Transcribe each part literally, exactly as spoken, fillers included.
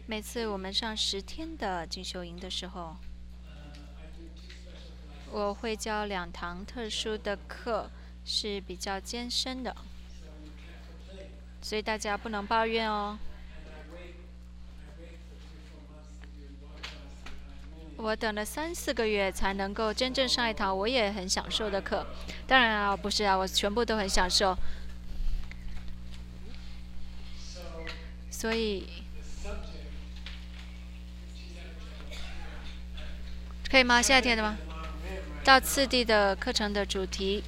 每次我们上十天的进修营的时候，我会教两堂特殊的课，是比较艰深的，所以大家不能抱怨哦。我等了三四个月才能够真正上一堂我也很享受的课。当然啊，不是啊，我全部都很享受。所以可以吗？夏天的吗？到次第的课程的主题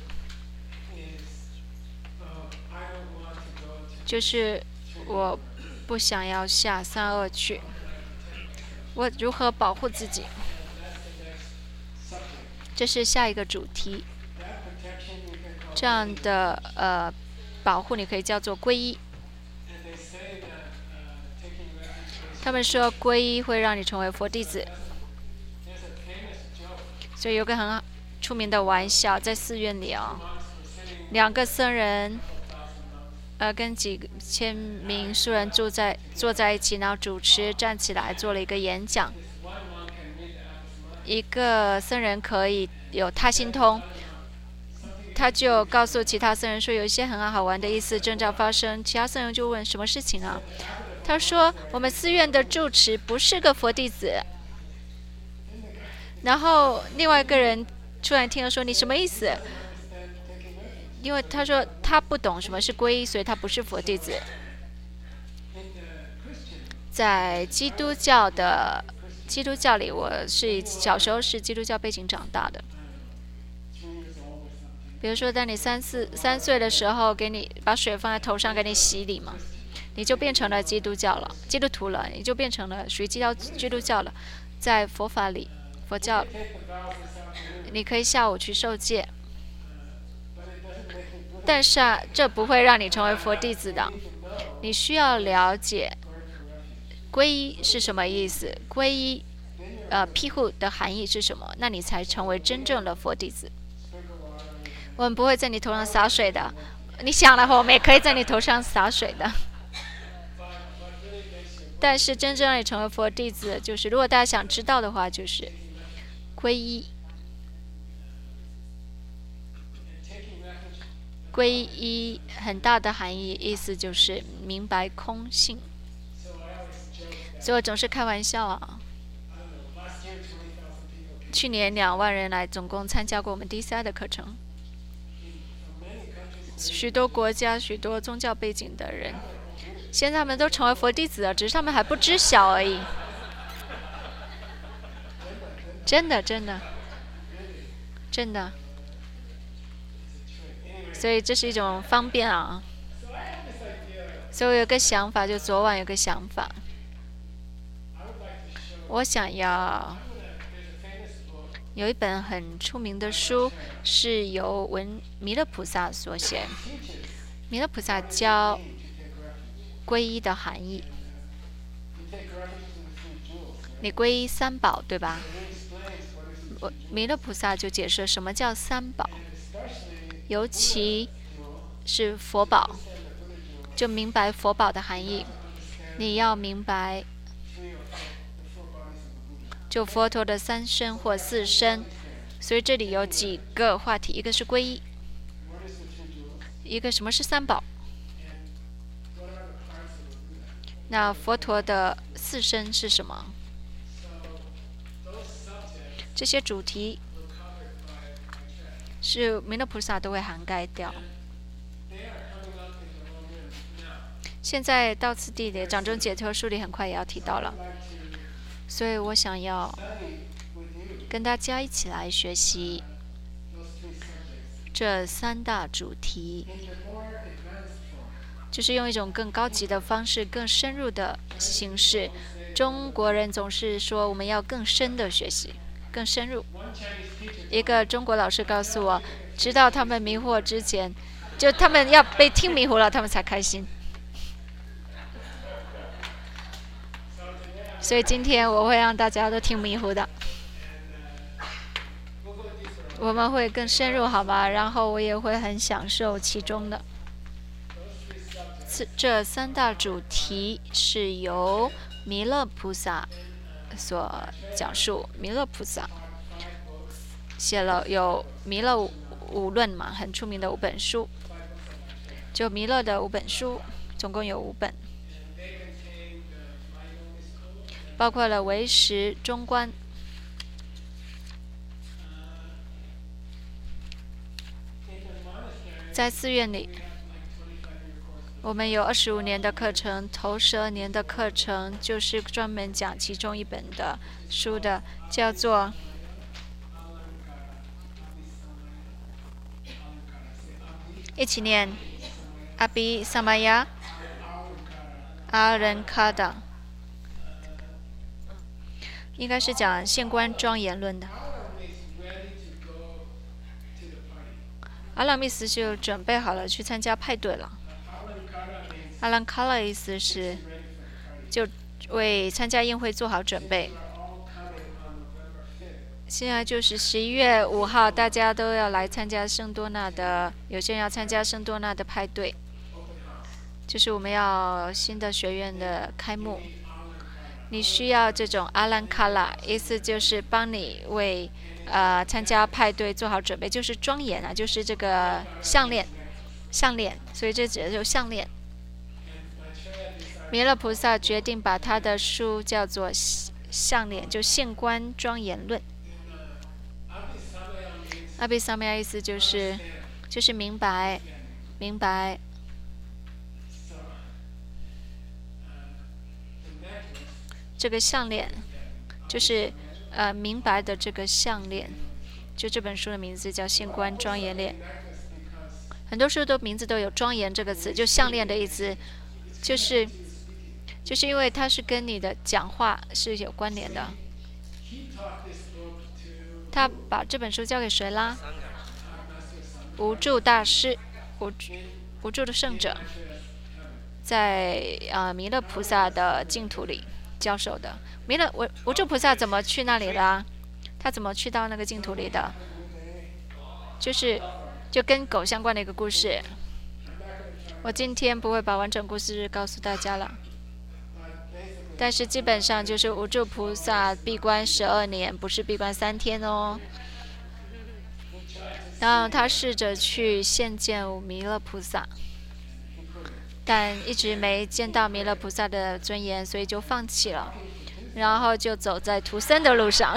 就是我不想要下三恶去，我如何保护自己？这是下一个主题。这样的呃保护你可以叫做皈依。他们说皈依会让你成为佛弟子，所以有个很出名的玩笑，在寺院里啊、哦，两个僧人呃跟几千名素人住在坐在一起，然后主持站起来做了一个演讲。一个僧人可以有他心通，他就告诉其他僧人说有一些很好玩的意思正在发生。其他僧人就问什么事情啊？他说我们寺院的住持不是个佛弟子。然后另外一个人突然听了说你什么意思？因为他说他不懂什么是皈依，所以他不是佛弟子。在基督教的基督教里，我是小时候是基督教背景长大的。比如说，当你三四三岁的时候，给你把水放在头上给你洗礼嘛，你就变成了基督教了，基督徒了，你就变成了属于基督基督教了。在佛法里，佛教，你可以下午去受戒，但是啊，这不会让你成为佛弟子的。你需要了解皈依是什么意思，皈依呃庇护的含义是什么，那你才成为真正的佛弟子。我们不会在你头上洒水的，你想了后，我们也可以在你头上洒水的。但是真正让你成为佛弟子，就是如果大家想知道的话，就是皈依。皈依很大的含义，意思就是明白空性。所以我总是开玩笑啊。去年两万人来，总共参加过我们 D C I 的课程。许多国家、许多宗教背景的人，现在他们都成为佛弟子了，只是他们还不知晓而已。真的，真的，真的。所以这是一种方便啊。所以我有个想法，就昨晚有个想法，我想要有一本很出名的书，是由文弥勒菩萨所写。弥勒菩萨教皈依的含义。你皈依三宝，对吧？弥勒菩萨就解释什么叫三宝，尤其是佛宝，就明白佛宝的含义。你要明白就佛陀的三身或四身。所以这里有几个话题，一个是皈依，一个什么是三宝，那佛陀的四身是什么？这些主题是弥勒菩萨都会涵盖掉。现在到此地的掌中解脱书里很快也要提到了，所以我想要跟大家一起来学习这三大主题，就是用一种更高级的方式、更深入的形式。中国人总是说我们要更深的学习，更深入。一个中国老师告诉我，直到他们迷惑之前，就他们要被听迷糊了，他们才开心。所以今天我会让大家都听迷糊的，我们会更深入，好吧？然后我也会很享受其中的。这三大主题是由弥勒菩萨所讲述。弥勒菩萨写了有弥勒五论嘛，很出名的五本书，就弥勒的五本书，总共有五本，包括了唯识、中观。在寺院里，我们有二十五年的课程，头十二年的课程就是专门讲其中一本的书的，叫做一起念阿比萨玛亚阿人卡达，应该是讲现观庄严论的。阿拉密斯就准备好了去参加派对了。阿兰卡拉意思是就为参加宴会做好准备。现在就是十一月五号，大家都要来参加圣多纳的，有些人要参加圣多纳的派对，就是我们要新的学院的开幕。你需要这种阿兰卡拉，意思就是帮你为呃参加派对做好准备，就是庄严啊，就是这个项链，项链，所以这指的就是项链。弥勒菩萨决定把他的书叫做项链，就现观庄严论。阿比萨米亚意思就是就是明白，明白。这个项链就是呃明白的这个项链，就这本书的名字叫《现观庄严链》。很多书都名字都有“庄严”这个词，就项链的意思，就是就是因为它是跟你的讲话是有关联的。他把这本书交给谁啦？无著大师，无无著的圣者，在呃弥勒菩萨的净土里教授的。弥勒无无著菩萨怎么去那里的？他怎么去到那个净土里的？就是就跟狗相关的一个故事。我今天不会把完整故事告诉大家了，但是基本上就是无著菩萨闭关十二年，不是闭关三天哦。然后他试着去现见弥勒菩萨，但一直没见到弥勒菩萨的尊严，所以就放弃了。然后就走在图森的路上，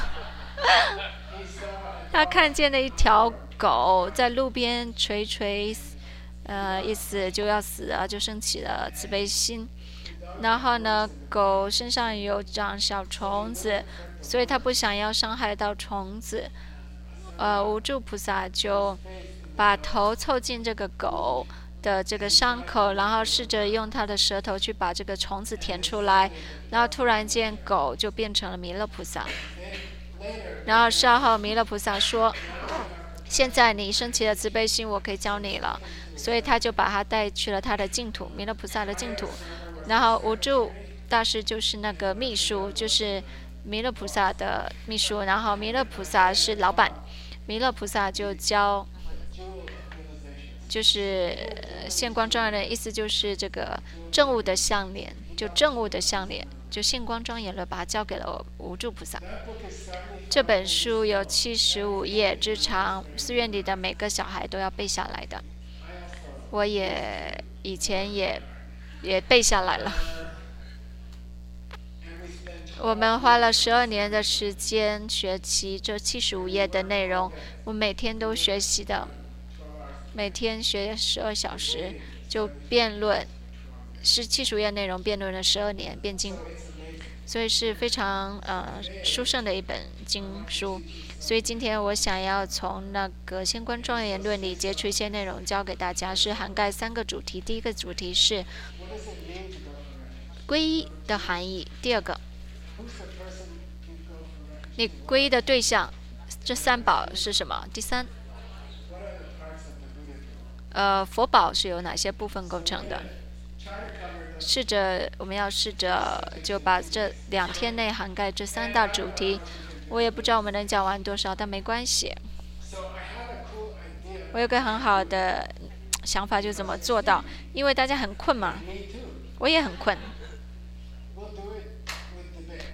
他看见了一条狗在路边垂垂，呃，意思就要死啊，就升起了慈悲心。然后呢，狗身上有长小虫子，所以他不想要伤害到虫子。呃，无著菩萨就把头凑近这个狗的这个伤口，然后试着用他的舌头去把这个虫子舔出来，然后突然间狗就变成了弥勒菩萨。然后稍后弥勒菩萨说：“现在你升起了慈悲心，我可以教你了。”所以他就把他带去了他的净土，弥勒菩萨的净土。然后无著大师就是那个秘书，就是弥勒菩萨的秘书，然后弥勒菩萨是老板，弥勒菩萨就教，就是现光庄严的意思就是这个正悟的项链，就正悟的项链，就现光庄严了，把它交给了无著菩萨。这本书有七十五页之长，寺院里的每个小孩都要背下来的。我也以前也也背下来了。我们花了十二年的时间学习这七十五页的内容，我每天都学习的，每天学十二小时，就辩论，是七十五页内容辩论了十二年辩经，所以是非常呃殊胜的一本经书。所以今天我想要从那个《现观庄严论》里截取一些内容教给大家，是涵盖三个主题。第一个主题是皈依的含义，第二个你皈依的对象，这三宝是什么？第三，呃，佛宝是由哪些部分构成的？试着，我们要试着就把这两天内涵盖这三大主题。我也不知道我们能讲完多少，但没关系。我有个很好的想法，就怎么做到，因为大家很困嘛，我也很困。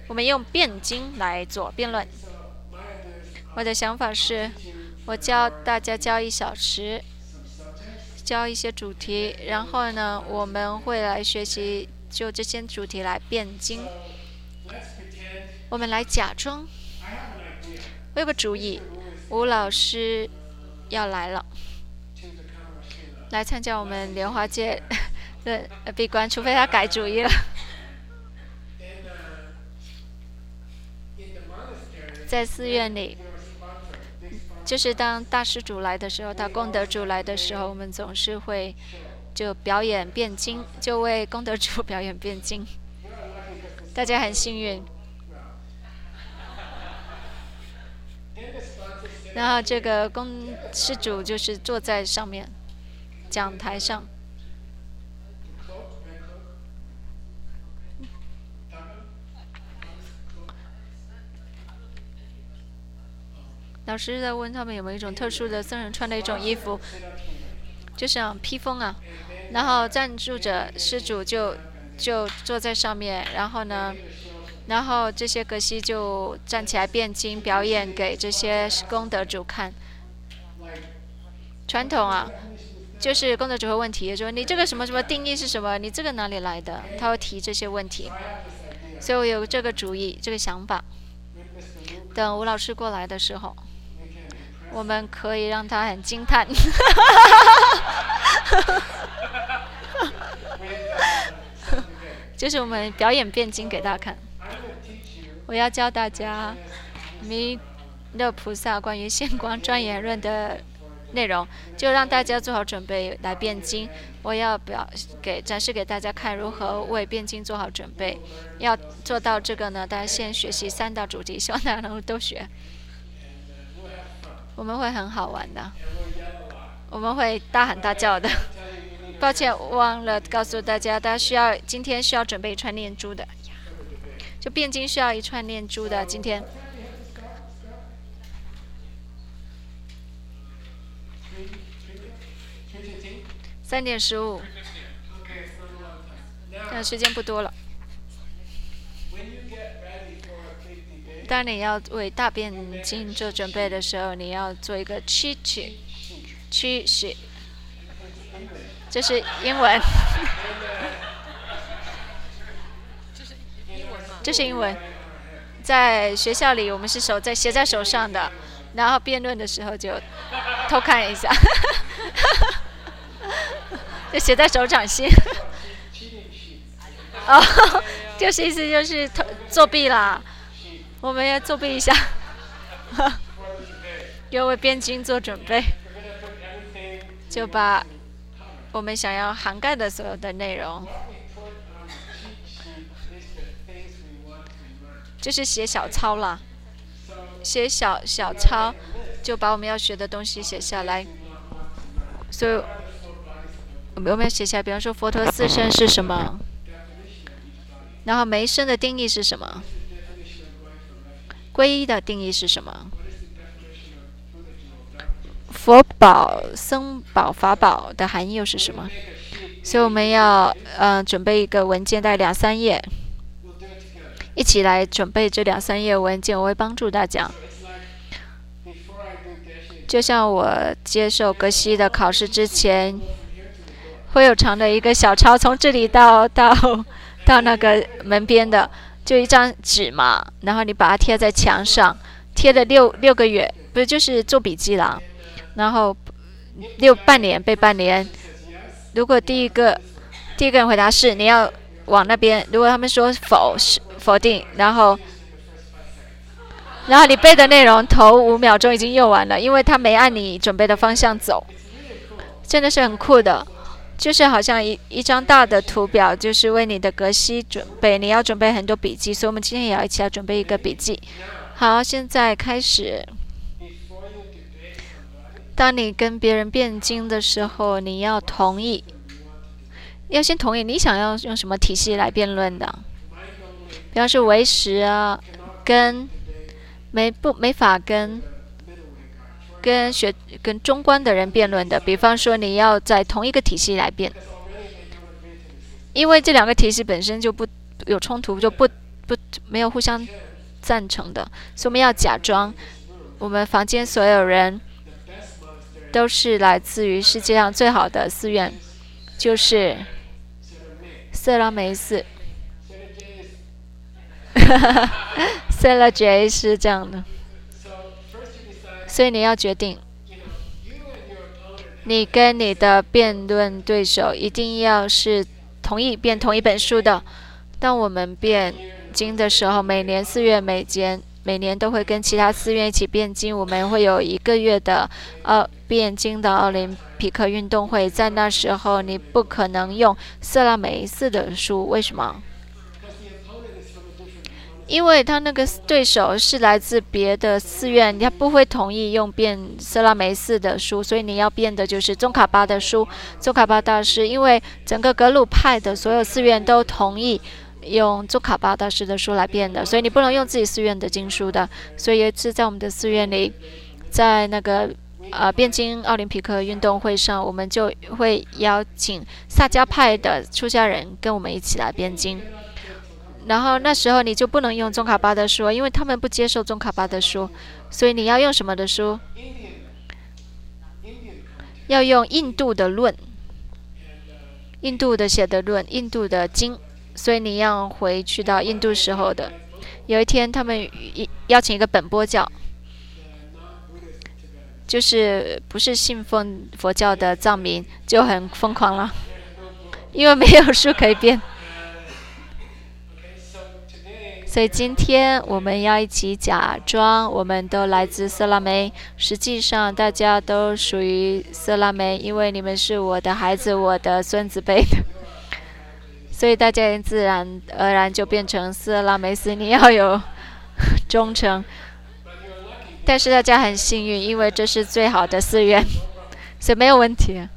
我们用辩经来做辩论。我的想法是，我教大家教一小时，教一些主题，然后呢，我们会来学习就这些主题来辩经。我们来假装。我有个主意，吴老师要来了，来参加我们莲花界的闭关，除非他改主意了。在寺院里，就是当大施主来的时候，他功德主来的时候，我们总是会就表演辩经，就为功德主表演辩经。大家很幸运。然后这个公施主就是坐在上面讲台上，老师在问他们有没有一种特殊的僧人穿的一种衣服，就像披风啊，然后赞助者施主就就坐在上面，然后呢然后这些格西就站起来辩经，表演给这些功德主看。传统啊，就是功德主会问题，说你这个什么什么定义是什么？你这个哪里来的？他会提这些问题。所以我有这个主意，这个想法。等吴老师过来的时候，我们可以让他很惊叹。就是我们表演辩经给他看。我要教大家弥勒菩萨关于现光庄严论的内容，就让大家做好准备来辩经。我要表给展示给大家看如何为辩经做好准备。要做到这个呢，大家先学习三大主题，希望大家能够都学。我们会很好玩的，我们会大喊大叫的。抱歉，忘了告诉大家，大家需要今天需要准备一串念珠的。就辩经需要一串念珠的，今天三点十五，但时间不多了。当你要为大辩经做准备的时候，你要做一个趋势，趋势，这是英文。这是英文，在学校里我们是手在写在手上的，然后辩论的时候就偷看一下，就写在手掌心。哦，就是意思就是作弊啦，我们要作弊一下，要为辩经做准备，就把我们想要涵盖的所有的内容。就是写小抄啦，写小小抄，就把我们要学的东西写下来。所以我们要写下来，比方说佛陀四圣是什么，然后每一圣的定义是什么，皈依的定义是什么，佛宝、僧宝、法宝的含义又是什么。所以我们要呃准备一个文件，大概两三页。一起来准备这两三页文件，我会帮助大家。就像我接受格西的考试之前，会有长的一个小抄，从这里到到到那个门边的，就一张纸嘛，然后你把它贴在墙上，贴了六六个月，不是就是做笔记啦，然后六半年背半年。如果第一个第一个人回答是，你要往那边；如果他们说否，是否定，然后然后你背的内容头五秒钟已经用完了，因为他没按你准备的方向走，真的是很酷的。就是好像一一张大的图表，就是为你的格西准备，你要准备很多笔记，所以我们今天也要一起来准备一个笔记。好，现在开始。当你跟别人辩经的时候，你要同意，要先同意你想要用什么体系来辩论的。比方说唯识啊，跟没不没法跟跟学跟中观的人辩论的。比方说你要在同一个体系来辩，因为这两个体系本身就不有冲突，就不不没有互相赞成的，所以我们要假装我们房间所有人都是来自于世界上最好的寺院，就是色拉梅寺。塞拉杰是这样的，所以你要决定，你跟你的辩论对手一定要是同意辩同一本书的。当我们辩经的时候，每年四月每间每年都会跟其他寺院一起辩经，我们会有一个月的呃辩经的奥林匹克运动会，在那时候你不可能用色拉梅寺的书，为什么？因为他那个对手是来自别的寺院，他不会同意用辩色拉梅寺的书，所以你要辩的就是宗喀巴的书。宗喀巴大师，因为整个格鲁派的所有寺院都同意用宗喀巴大师的书来辩的，所以你不能用自己寺院的经书的。所以有一次在我们的寺院里，在那个呃辩经奥林匹克运动会上，我们就会邀请萨迦派的出家人跟我们一起来辩经。然后那时候你就不能用宗喀巴的书，因为他们不接受宗喀巴的书，所以你要用什么的书？要用印度的论，印度的写的论，印度的经，所以你要回去到印度时候的。有一天他们邀请一个本波教，就是不是信奉佛教的藏民，就很疯狂了，因为没有书可以辩。所以今天我们要一起假装我们都来自色拉梅，实际上大家都属于色拉梅，因为你们是我的孩子，我的孙子辈的，所以大家也自然而然就变成色拉梅寺。你要有忠诚，但是大家很幸运，因为这是最好的寺院，所以没有问题。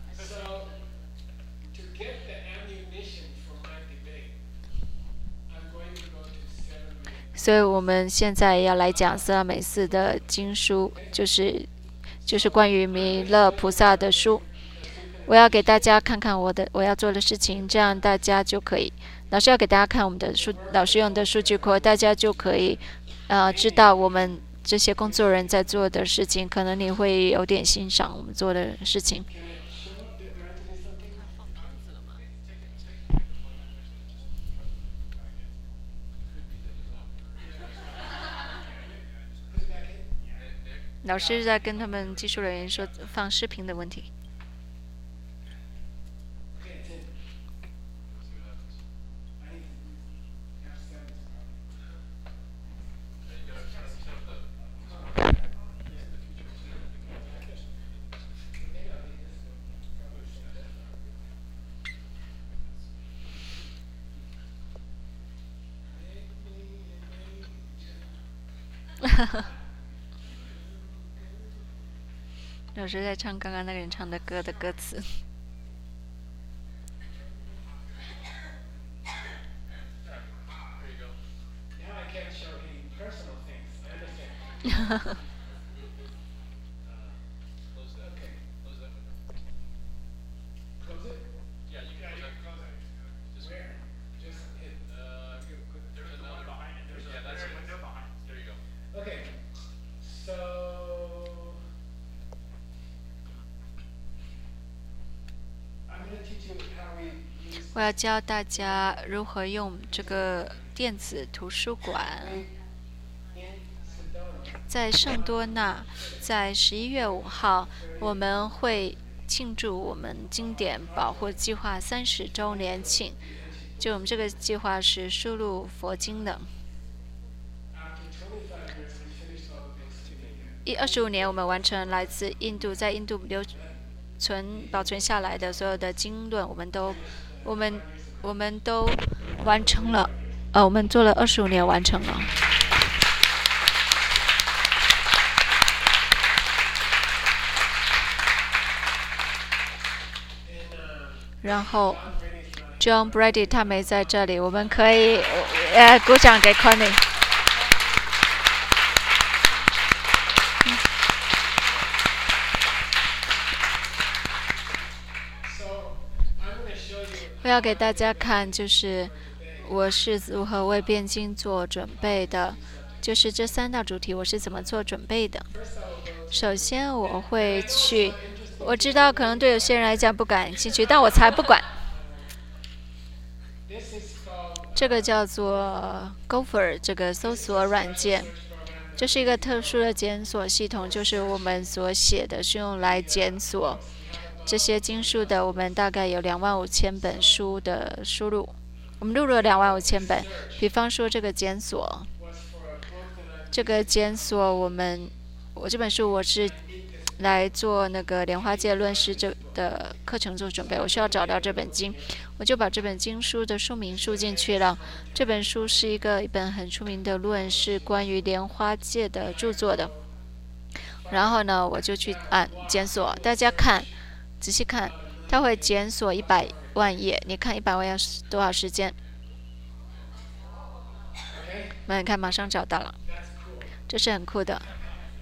所以我们现在要来讲色拉梅寺的经书，就是就是关于弥勒菩萨的书。我要给大家看看我的我要做的事情，这样大家就可以，老师要给大家看我们的数老师用的数据库，大家就可以呃知道我们这些工作人在做的事情，可能你会有点欣赏我们做的事情。老师在跟他们技术人员说放视频的问题。老师在唱刚刚那个人唱的歌的歌词。我要教大家如何用这个电子图书馆。在圣多纳，在十一月五号，我们会庆祝我们经典保护计划三十周年庆。就我们这个计划是输入佛经的。一二十五年，我们完成来自印度，在印度留存保存下来的所有的经论，我们都。我们我们都完成了，呃，我们做了二十五年，完成了。然后 ，John Brady 他没在这里，我们可以呃鼓掌给 Connie。我要给大家看，就是我是如何为辩经做准备的，就是这三大主题我是怎么做准备的。首先我会去，我知道可能对有些人来讲不感兴趣，但我才不管。这个叫做 Gopher 这个搜索软件，这是一个特殊的检索系统，就是我们所写的是用来检索这些经书的。我们大概有两万五千本书的输入，我们录入了两万五千本。比方说这个检索，这个检索我们我这本书我是来做那个莲花戒论师这的课程做准备，我需要找到这本经，我就把这本经书的书名输进去了。这本书是一个一本很出名的论，是关于莲花戒的著作的。然后呢，我就去按检索，大家看，仔细看，它会检索一百万页。你看一百万要多少时间？那你看，马上找到了，这是很酷的。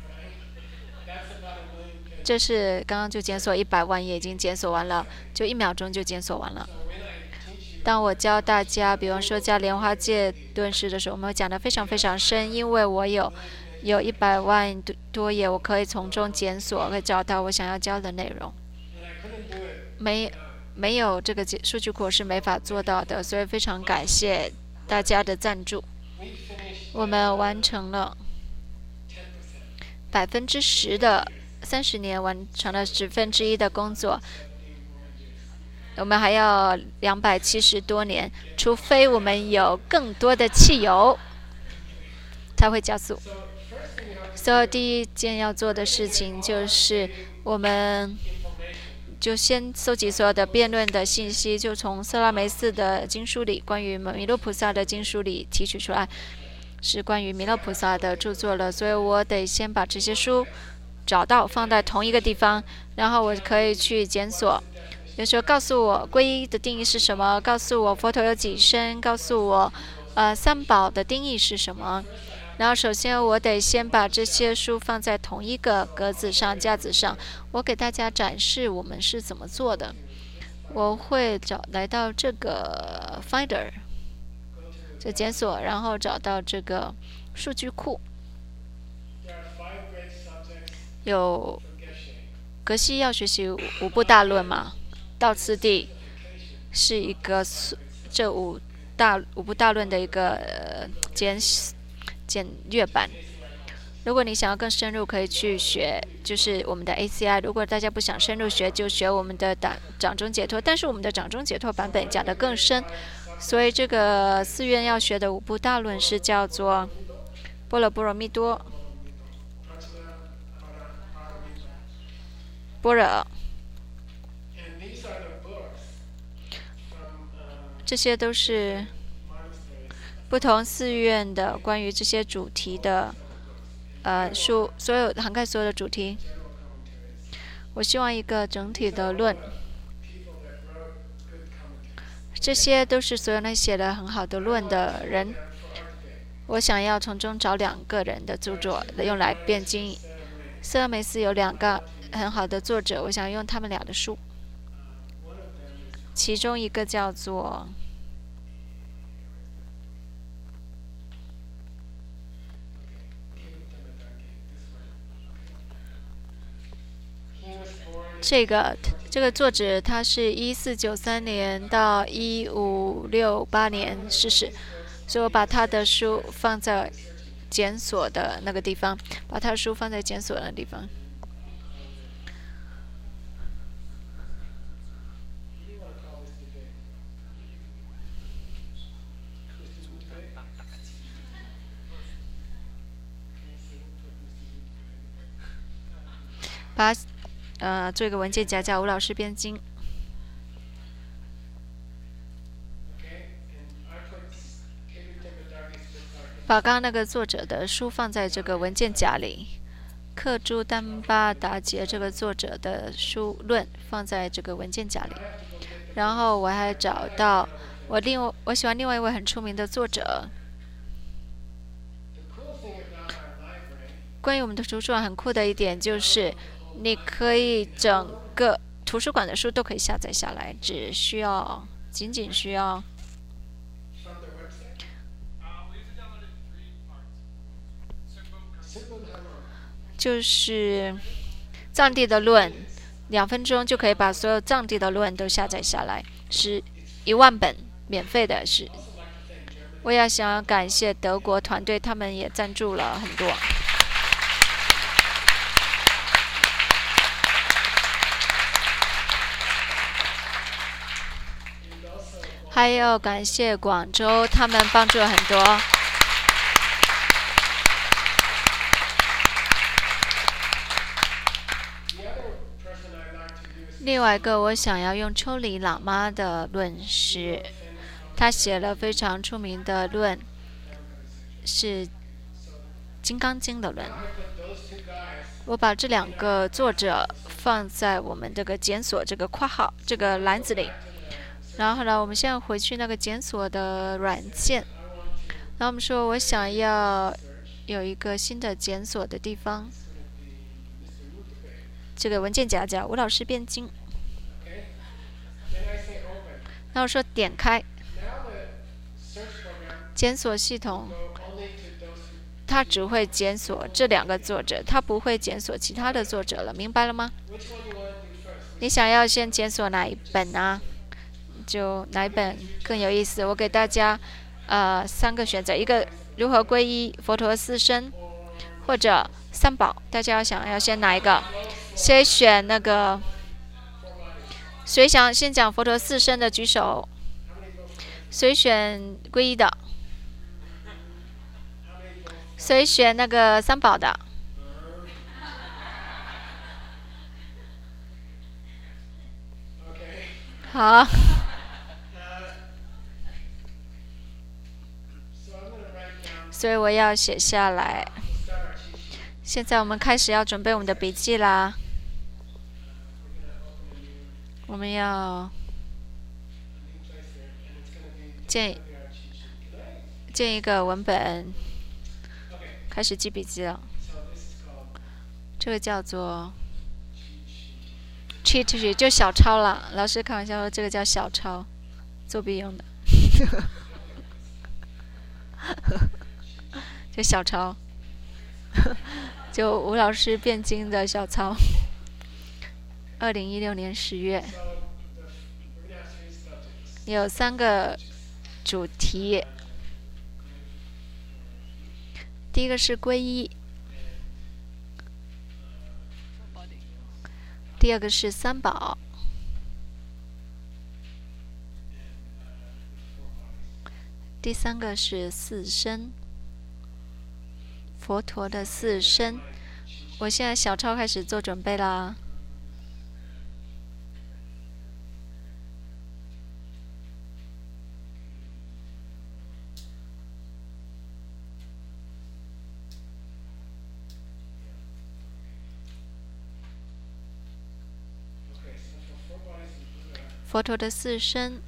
这是刚刚就检索一百万页，已经检索完了，就一秒钟就检索完了。当我教大家，比方说教莲花戒论师的时候，我们会讲得非常非常深，因为我有有一百万多页，我可以从中检索，会找到我想要教的内容。没没有这个数据库是没法做到的，所以非常感谢大家的赞助。我们完成了百分之十的。三十年完成了十分之一的工作，我们还要两百七十多年，除非我们有更多的汽油，才会加速。所以第一件要做的事情就是，我们就先搜集所有的辩论的信息，就从色拉梅寺的经书里，关于弥勒菩萨的经书里提取出来，是关于弥勒菩萨的著作了。所以我得先把这些书找到，放在同一个地方，然后我可以去检索。有时候告诉我皈依的定义是什么，告诉我佛陀有几身，告诉我呃三宝的定义是什么。然后首先我得先把这些书放在同一个格子上、架子上，我给大家展示我们是怎么做的。我会找来到这个 Finder 这检索，然后找到这个数据库。有格西要学习五部大论嘛？道次第是一个这五大五部大论的一个、呃、简简略版。如果你想要更深入，可以去学就是我们的 A C I。如果大家不想深入学，就学我们的掌中解脱。但是我们的掌中解脱版本讲得更深，所以这个寺院要学的五部大论是叫做般若波罗蜜多。般若，这些都是不同寺院的关于这些主题的呃书，所有涵盖所有的主题。我希望一个整体的论，这些都是所有那写的很好的论的人。我想要从中找两个人的著作用来辩经。色拉梅寺有两个很好的作者，我想用他们俩的书，其中一个叫做这个这个作者，他是一四九三年到一五六八年逝世，所以我把他的书放在检索的那个地方，把他的书放在检索的地方。把呃做一个文件夹叫吴老师编经。把刚刚那个作者的书放在这个文件夹里，克珠丹巴达杰这个作者的书论放在这个文件夹里。然后我还找到我另外我喜欢另外一位很出名的作者。关于我们的图书馆很酷的一点就是，你可以整个图书馆的书都可以下载下来，只需要仅仅需要就是藏地的论，两分钟就可以把所有藏地的论都下载下来，是一万本免费的。是，我也想要感谢德国团队，他们也赞助了很多。还有感谢广州，他们帮助了很多。另外一个我想要用丘里喇嘛的论是，他写了非常出名的论，是《金刚经》的论。我把这两个作者放在我们这个检索这个括号这个篮子里。然后呢，我们现在回去那个检索的软件，然后我们说我想要有一个新的检索的地方，这个文件夹叫吴老师辩经，然后说点开，检索系统它只会检索这两个作者，它不会检索其他的作者了，明白了吗？你想要先检索哪一本啊？就哪一本更有意思？我给大家呃三个选择，一个如何皈依佛陀四身，或者三宝，大家要想要先哪一个？谁选那个？谁想先讲佛陀四身的举手？谁选皈依的？谁选那个三宝的？好。所以我要写下来。现在我们开始要准备我们的笔记啦。我们要建建一个文本，开始记笔记了。这个叫做 cheat sheet， 就小抄了。老师开玩笑说这个叫小抄，作弊用的。就小抄，就吴老师辩经的小抄。二零一六年十月，有三个主题。第一个是皈依，第二个是三宝，第三个是四身。佛陀的四身，我现在小抄开始做准备啦。佛陀的四身。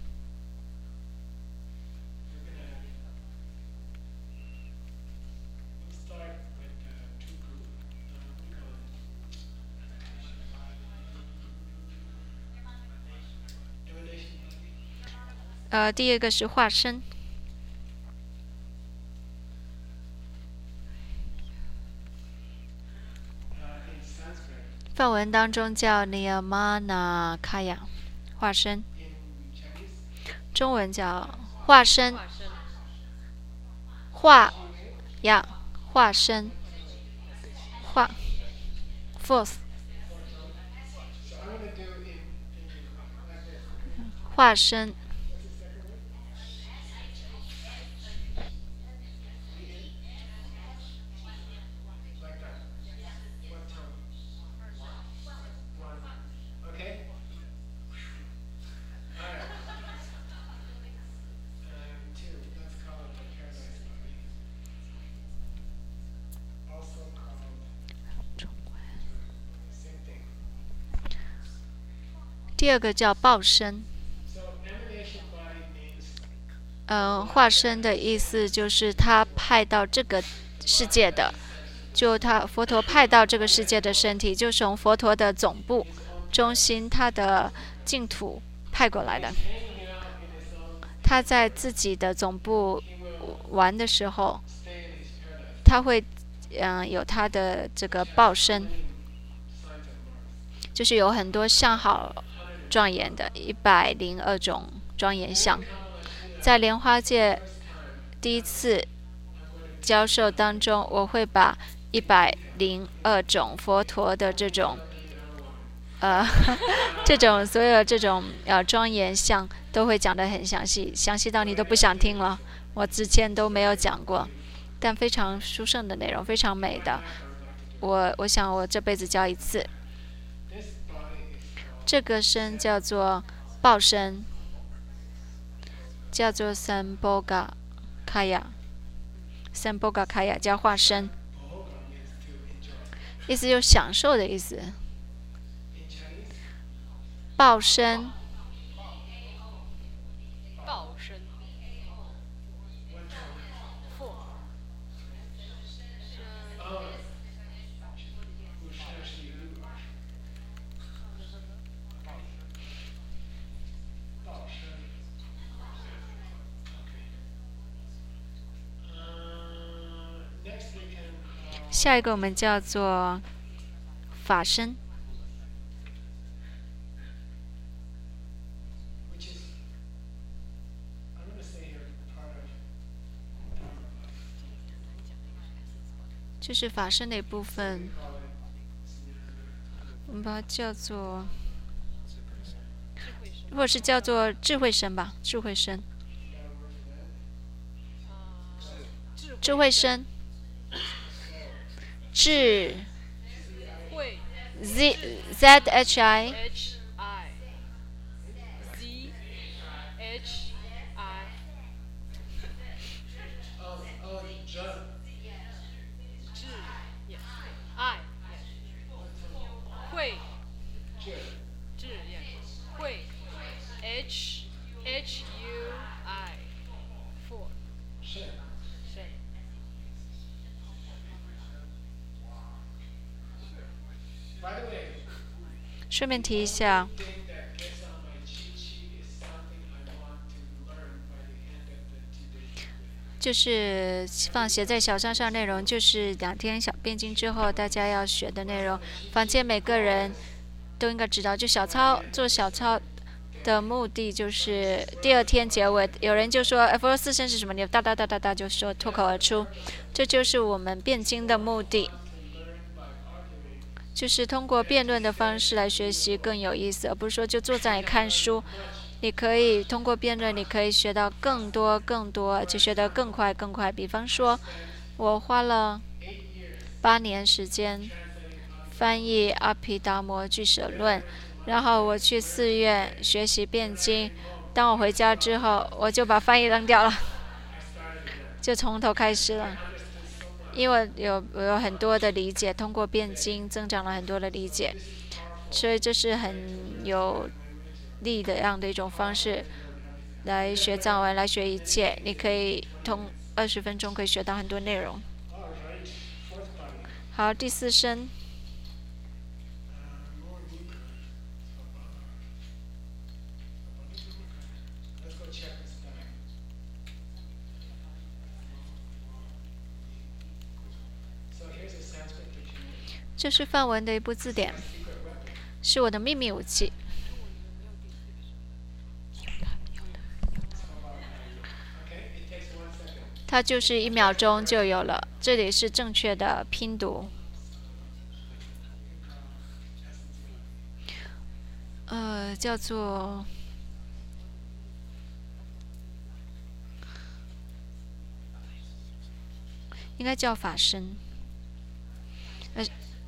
呃，第一个是化身，梵文当中叫 Niyamana Kaya， 化身，中文叫化身，化呀，化身，化 ，force， 化身。第二个叫报身，嗯，化身的意思就是他派到这个世界的，就他佛陀派到这个世界的身体，就从佛陀的总部中心，他的净土派过来的。他在自己的总部玩的时候，他会嗯，有它的这个报身，就是有很多相好庄严的一百零二种庄严相。在莲花界第一次教授当中，我会把一百零二种佛陀的这种呃这种所有这种呃庄严相都会讲得很详细，详细到你都不想听了。我之前都没有讲过，但非常殊胜的内容，非常美的。我我想我这辈子教一次。这个身叫做报身，叫做 Sambhoga Kaya。Sambhoga Kaya 叫化身，意思就是享受的意思。报身， 报身， 下一个我们叫做法身。就是法身的一部分，我们把它叫做，或者是叫做智慧身吧，智慧身，智慧身，智 Z Z H I H I Z H I 智 yes I yes 慧智 yes 慧 H H U I for 神神。 顺便提一下，就是放写在小册上内容，就是两天小辩经之后大家要学的内容。坊间每个人都应该知道，就小抄做小抄的目的就是第二天结尾，有人就说 F 四声是什么，你哒哒哒哒哒就说脱口而出，这就是我们辩经的目的。就是通过辩论的方式来学习更有意思，而不是说就坐在那里看书。你可以通过辩论，你可以学到更多更多，而且学得更快更快。比方说，我花了八年时间翻译《阿毗达摩俱舍论》，然后我去寺院学习辩经。当我回家之后，我就把翻译扔掉了，就从头开始了。因为有我有很多的理解，通过辩经增长了很多的理解，所以这是很有利的样的一种方式来学藏文，来学一切。你可以通二十分钟可以学到很多内容。好，第四声。这是梵文的一部字典，是我的秘密武器。它就是一秒钟就有了。这里是正确的拼读。呃，叫做应该叫法身。呃。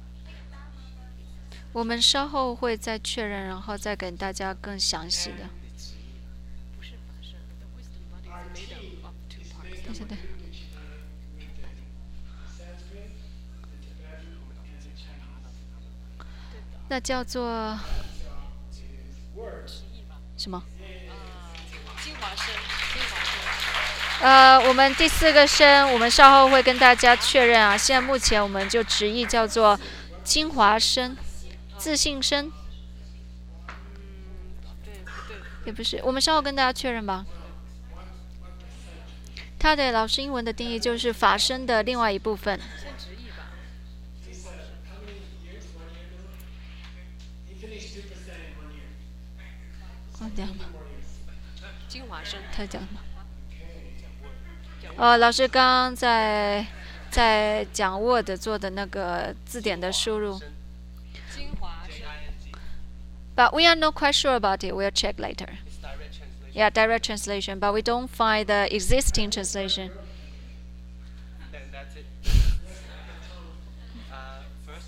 我们稍后会再确认，然后再给大家更详细的。等下，等。那叫做什么？ 精华身，精华身。 呃，我们第四个身，我们稍后会跟大家确认啊。现在目前我们就直译叫做精华身。自信身，也不是，我们稍后跟大家确认吧。它的老师英文的定义就是法身的另外一部分。 讲吗？ 精华生。 他讲吗？哦，老师刚刚在在讲 Word 做的那个字典的输入。 精华生。 But we are not quite sure about it. We'll check later. It's direct translation. Yeah, direct translation, but we don't find the existing translation. Then that's it. uh, first.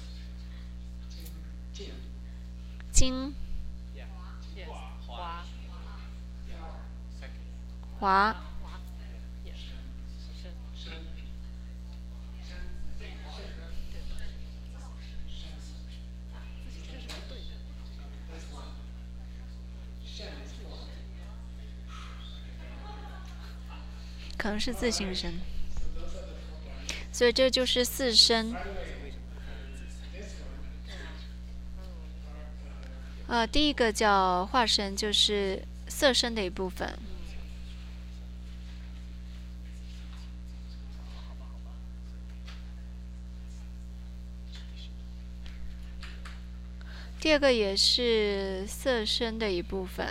精 Yeah. Yes. 华。 华。 Second. 华 Yes. 生。这是不对的。 可能是自性声，所以这就是四声。呃，第一个叫化声，就是色声的一部分。第二个也是色声的一部分。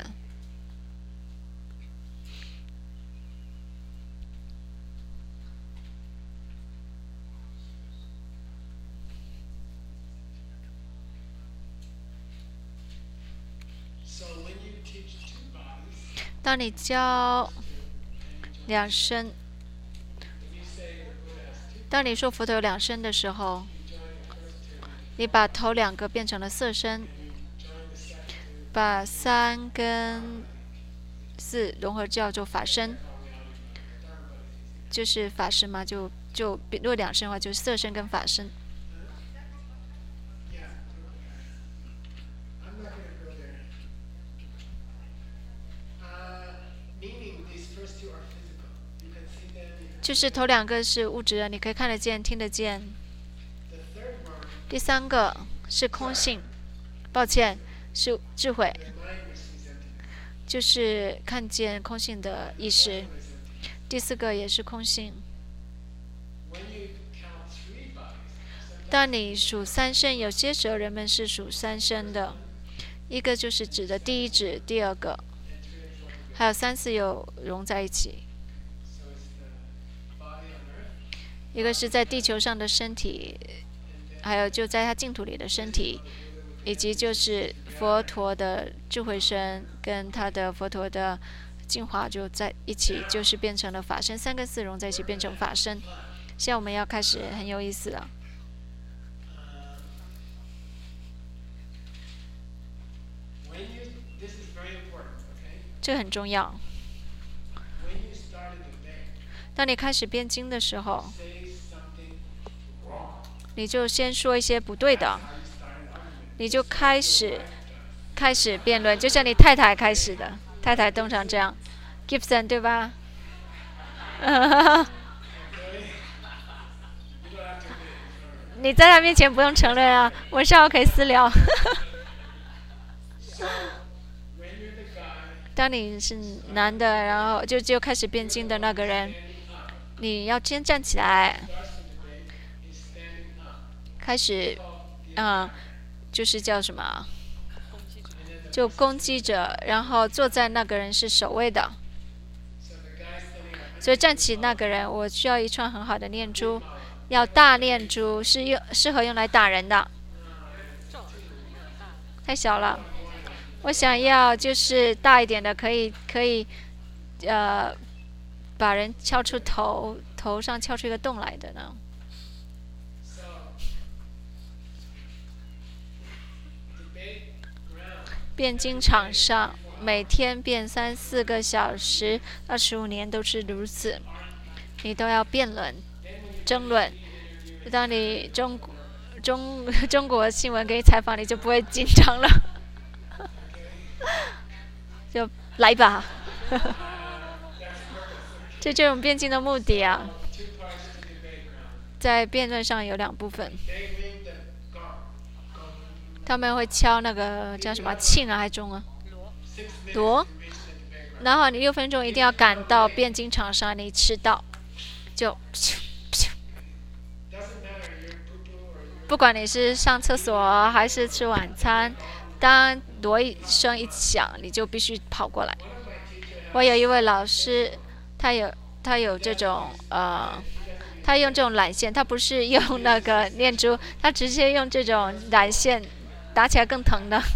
当你教两声，当你说佛陀有两声的时候，你把头两个变成了色声，把三跟四融合叫做法声，就是法声嘛，就就如果两声的话，就是色声跟法声。就是头两个是物质的，你可以看得见、听得见。第三个是空性，抱歉，是智慧，就是看见空性的意识。第四个也是空性。当你数三声，有些时候人们是数三声的，一个就是指的第一指，第二个，还有三四有融在一起。一个是在地球上的身体，还有就在他净土里的身体，以及就是佛陀的智慧身跟他的佛陀的净化就在一起，就是变成了法身，三跟四融在一起变成法身。现在我们要开始很有意思了。这个很重要。当你开始辩经的时候，你就先说一些不对的，你就开始开始辩论，就像你太太开始的，太太通常这样 ，Gibson 对吧？你在他面前不用承认啊，我们下午可以私聊。当你是男的，然后就就开始辩经的那个人，你要先站起来。开始，嗯，就是叫什么？就攻击者，然后坐在那个人是首位的，所以站起那个人，我需要一串很好的念珠，要大念珠，是用适合用来打人的，太小了，我想要就是大一点的，可以可以，呃，把人敲出头头上敲出一个洞来的呢。辩经场上每天辩三四个小时，二十五年都是如此。你都要辩论、争论。当你中中中国新闻给你采访，你就不会紧张了，就来吧。这这种辩经的目的啊，在辩论上有两部分。他们会敲那个叫什么磬啊，还是钟啊？锣。然后你六分钟一定要赶到辩经场上，你迟到就不管你是上厕所还是吃晚餐， 当锣一声一响，你就必须跑过来。我有一位老师，他有他有这种呃，他用这种缆线，他不是用那个念珠，他直接用这种缆线，打起来更疼的。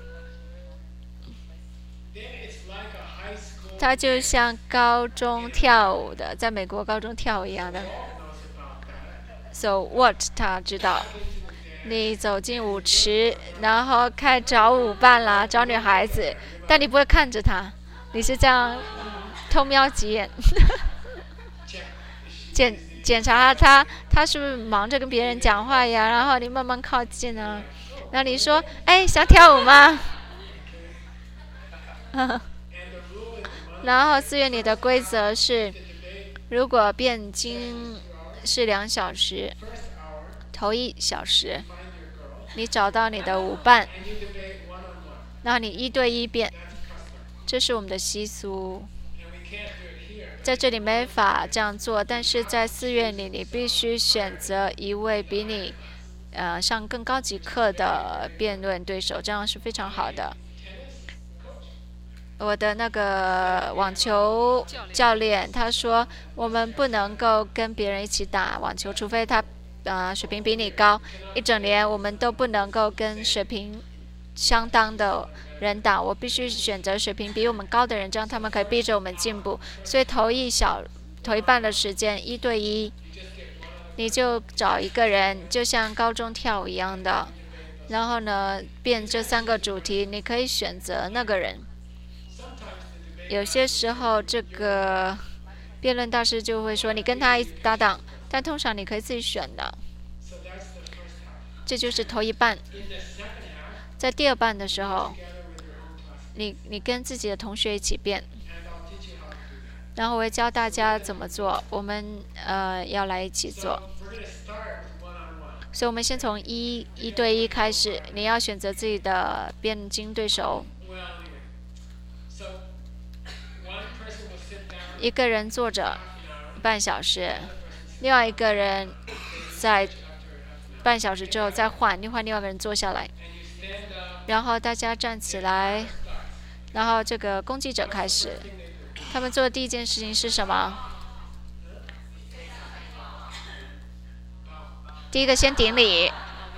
他就像高中跳舞的，在美国高中跳舞一样的。So what？ 他知道，你走进舞池，然后开找舞伴啦，找女孩子，但你不会看着他，你是这样偷瞄几眼，检检查他他是不是忙着跟别人讲话呀？然后你慢慢靠近啊，然后你说：“哎，想跳舞吗？”然后寺院里的规则是，如果辩经是两小时，头一小时你找到你的舞伴，然后你一对一辩，这是我们的习俗。在这里没法这样做，但是在寺院里，你必须选择一位比你呃上更高级课的辩论对手，这样是非常好的。我的那个网球教练他说，我们不能够跟别人一起打网球，除非他呃水平比你高。一整年我们都不能够跟水平相当的人打，我必须选择水平比我们高的人，这样他们可以逼着我们进步。所以头一小头一半的时间一对一，你就找一个人，就像高中跳舞一样的，然后呢辩这三个主题，你可以选择那个人。有些时候这个辩论大师就会说你跟他一搭档，但通常你可以自己选的。这就是头一半。在第二半的时候，你你跟自己的同学一起辩，然后我会教大家怎么做，我们呃要来一起做。所以我们先从一一对一开始，你要选择自己的辩经对手。一个人坐着半小时，另外一个人在半小时之后再换，另外另外一个人坐下来，然后大家站起来，然后这个攻击者开始，他们做的第一件事情是什么？第一个先顶礼，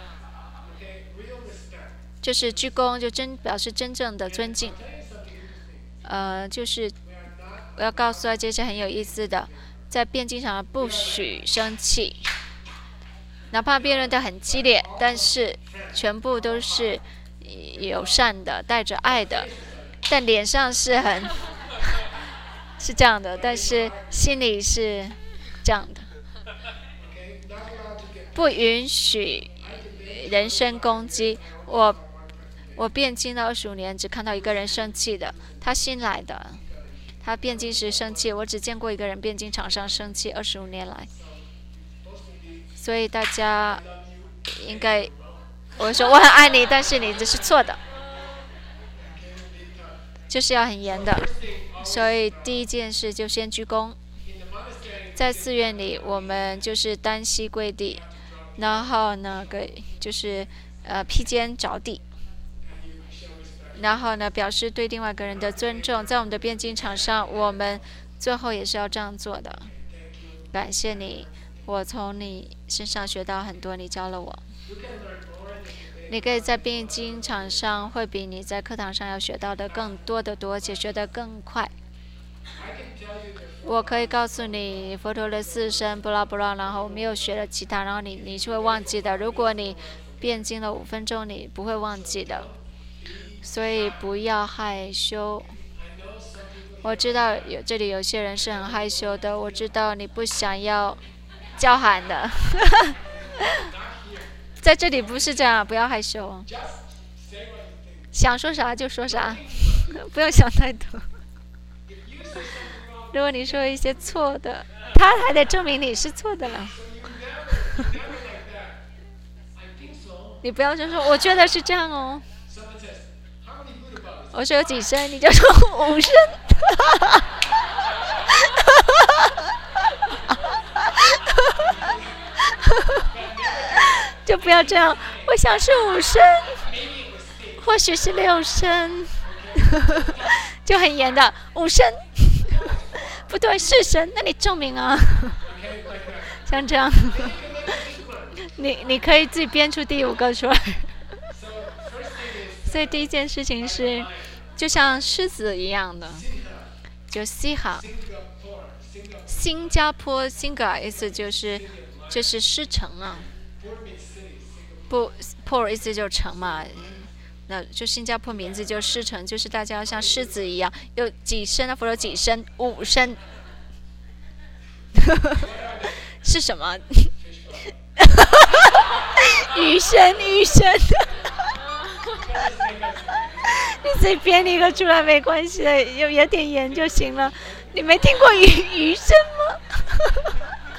就是鞠躬，就真表示真正的尊敬。呃，就是我要告诉大家这些很有意思的，在辩经场不许生气，哪怕辩论得很激烈，但是全部都是友善的，带着爱的，但脸上是很是这样的，但是心里是这样的。不允许人身攻击。我我辩经了二十五年，只看到一个人生气的，他新来的，他辩经时生气，我只见过一个人辩经场上生气，二十五年来。所以大家应该，我说我很爱你，但是你这是错的，就是要很严的。所以第一件事就先鞠躬。在寺院里，我们就是单膝跪地，然后那个就是呃披肩着地，然后呢表示对另外一个人的尊重。在我们的辩经场上，我们最后也是要这样做的。感谢你，我从你身上学到很多，你教了我。你可以在辩经场上会比你在课堂上要学到的更多得多，且学得更快。我可以告诉你佛陀的四声不拉不拉，然后我没有学了其他，然后你你是会忘记的。如果你辩经了五分钟，你不会忘记的。所以不要害羞。我知道有这里有些人是很害羞的，我知道你不想要叫喊的。在这里不是这样，不要害羞，想说啥就说啥，不要想太多。如果你说一些错的，他还得证明你是错的了。你不要就说我觉得是这样哦。我说有几声，你就说五声。就不要这样，我想是五声， 或许是六声，就很严的五声，不对，四声，那你证明啊，像这样，你你可以自己编出第五个出来。所以第一件事情是，就像狮子一样的，就西哈。新加坡 Singa 意思就是就是狮城啊，不 Port 意思就是城嘛，那就新加坡名字就狮城，就是大家要像狮子一样，有几声啊？佛有几声？五声。是什么？雨声，雨声。你随便一个出来没关系的，有有点盐就行了。你没听过雨雨声吗？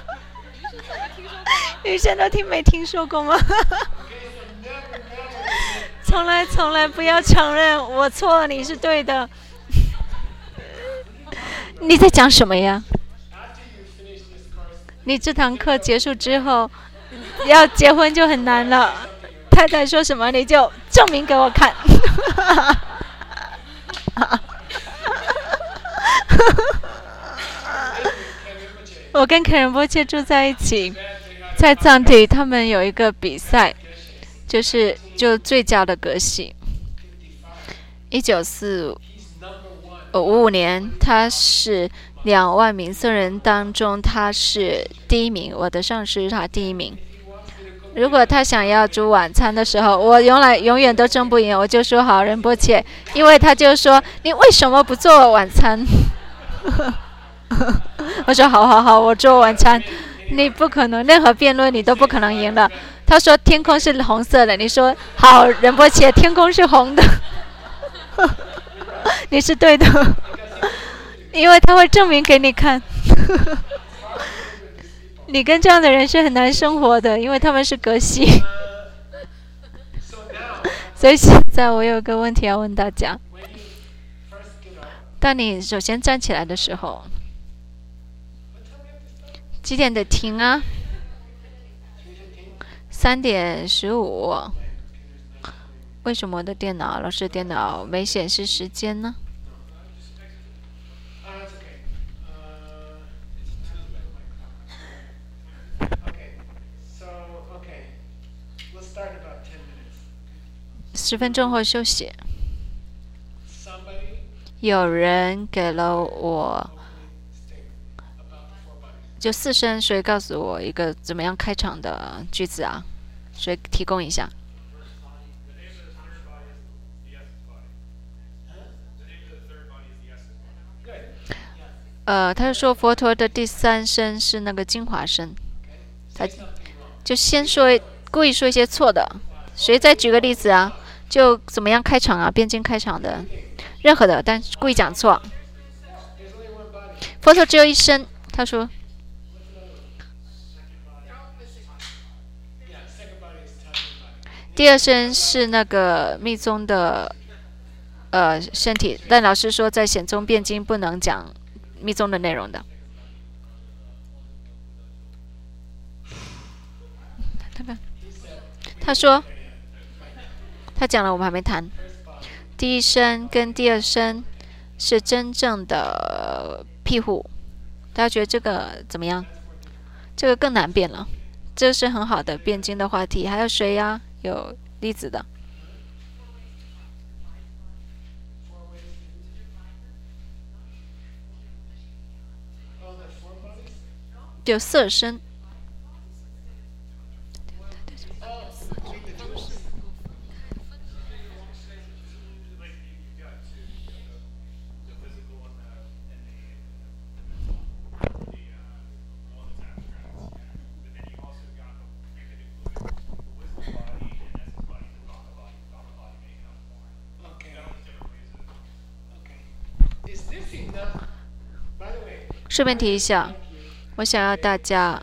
雨声都听没听说过吗？从来从来不要承认我错了，你是对的。你在讲什么呀？你这堂课结束之后，要结婚就很难了。太太说什么你就证明给我看。我跟肯仁波切住在一起，在藏地他们有一个比赛，就是就最佳的格西。一九四五五年，他是两万名僧人当中，他是第一名。我的上师是他第一名。如果他想要煮晚餐的时候，我永来永远都争不赢，我就说好仁波切，因为他就说你为什么不做晚餐？我说好好好，我做晚餐。你不可能，任何辩论你都不可能赢的。他说天空是红色的，你说好仁波切，天空是红的。你是对的，因为他会证明给你看。你跟这样的人是很难生活的，因为他们是格西。所以现在我有个问题要问大家：当你首先站起来的时候，几点得停啊？三点十五。为什么我的电脑，老师的电脑没显示时间呢？十分钟后休息。有人给了我就四声，谁告诉我一个怎么样开场的句子啊？谁提供一下？呃，他说佛陀的第三声是那个精华声，他就先说故意说一些错的。谁再举个例子啊？就怎么样开场啊？辩经开场的，任何的，但故意讲错。佛陀只有一声，他说。第二声是那个密宗的呃身体，但老师说在显宗辩经不能讲密宗的内容的。他说他讲了，我们还没谈。第一声跟第二声是真正的庇护，大家觉得这个怎么样？这个更难辩了，这是很好的辩经的话题。还有谁呀？有例子的？有色声。顺便提一下，我想要大家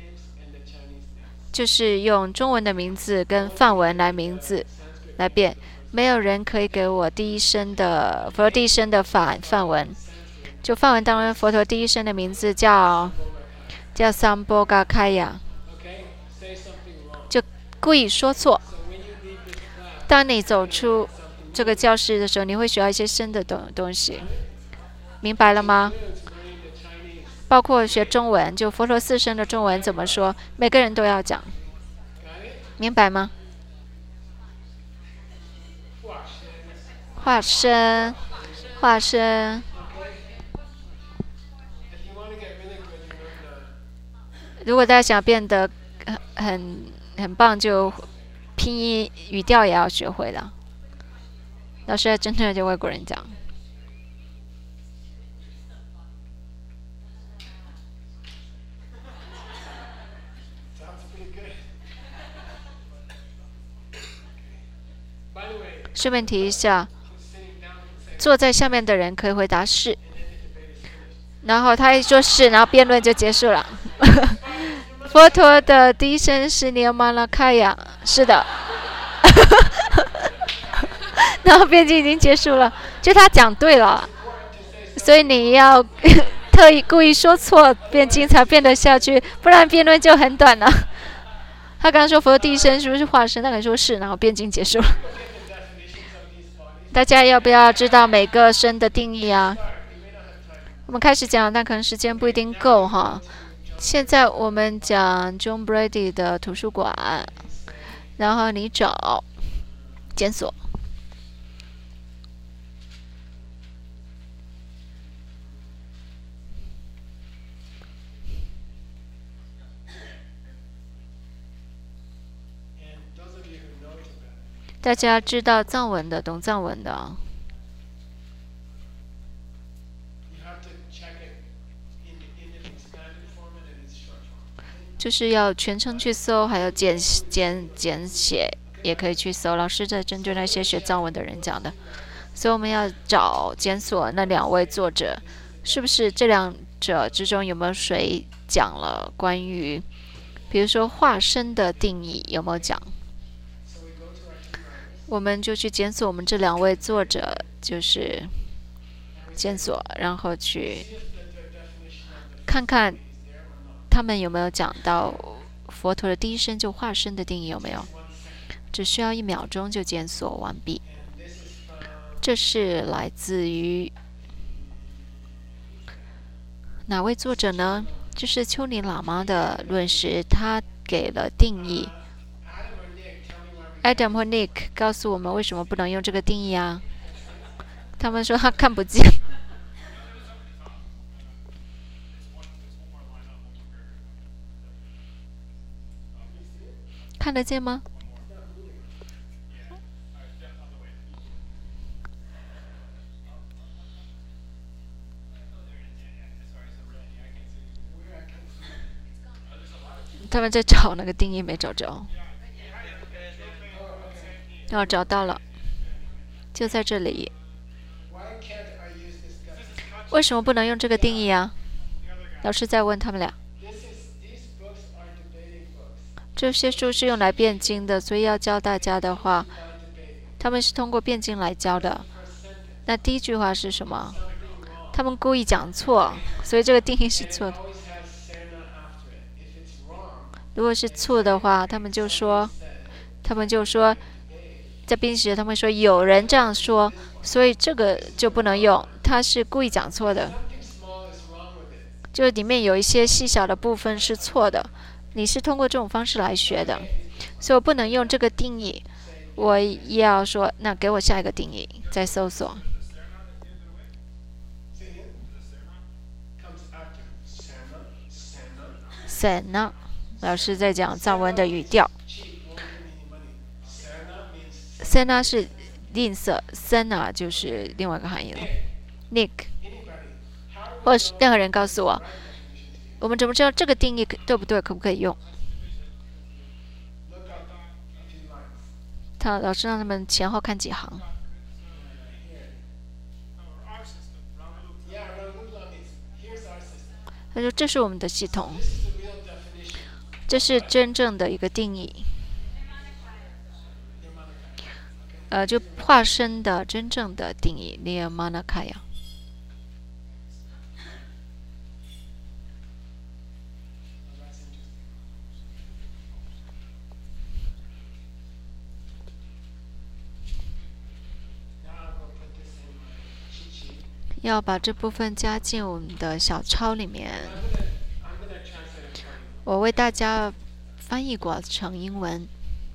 就是用中文的名字跟梵文来名字来辩，没有人可以给我第一声的佛陀第一声的梵梵文。就梵文当中，佛陀第一声的名字叫叫桑波嘎开亚，就故意说错。当你走出这个教室的时候，你会学到一些新的东东西，明白了吗？包括学中文，就佛陀四声的中文怎么说，每个人都要讲，明白吗？化身，化身。如果大家想变得很很很棒，就拼音语调也要学会了。老师还真的就外国人讲。顺便提一下，坐在下面的人可以回答是，然后他一说是，然后辩论就结束了。佛陀的第一声是尼尔玛拉卡雅，是的。然后辩经已经结束了，就他讲对了，所以你要特意故意说错，辩经才辩得下去，不然辩论就很短了。他刚刚说佛陀第一声是不是化身，他可以说是，然后辩经结束了。大家要不要知道每个声的定义啊？我们开始讲，但可能时间不一定够哈。现在我们讲 John Brady 的图书馆，然后你找检索。大家知道藏文的，懂藏文的，就是要全程去搜，还有简简简写也可以去搜。老师在针对那些学藏文的人讲的，所以我们要找检索那两位作者，是不是这两者之中有没有谁讲了关于，比如说化身的定义有没有讲？我们就去检索我们这两位作者，就是检索，然后去看看他们有没有讲到佛陀的第一声就化身的定义有没有？只需要一秒钟就检索完毕。这是来自于哪位作者呢？这是丘尼喇嘛的论释，他给了定义。Adam 和 Nick 告诉我们为什么不能用这个定义啊？他们说他看不见。看得见吗？他们在找那个定义，没找着。哦，找到了，就在这里。为什么不能用这个定义啊？老师在问他们俩。这些书是用来辩经的，所以要教大家的话，他们是通过辩经来教的。那第一句话是什么？他们故意讲错，所以这个定义是错的。如果是错的话，他们就说，他们就说。在编辑他们说有人这样说，所以这个就不能用，他是故意讲错的，就里面有一些细小的部分是错的，你是通过这种方式来学的，所以我不能用这个定义，我要说那给我下一个定义，再搜索。Sana， 老师在讲藏文的语调。Sana 是吝啬 ，Sana 就是另外一个含义了。Nick， 或是任何人告诉我，我们怎么知道这个定义对不对，可不可以用？他老师让他们前后看几行。他说：“这是我们的系统，这是真正的一个定义。”呃，就化身的真正的定义 ，Nirmanakaya。 要把这部分加进我们的小抄里面。 I'm gonna, I'm gonna translate it for you. 我为大家翻译过成英文。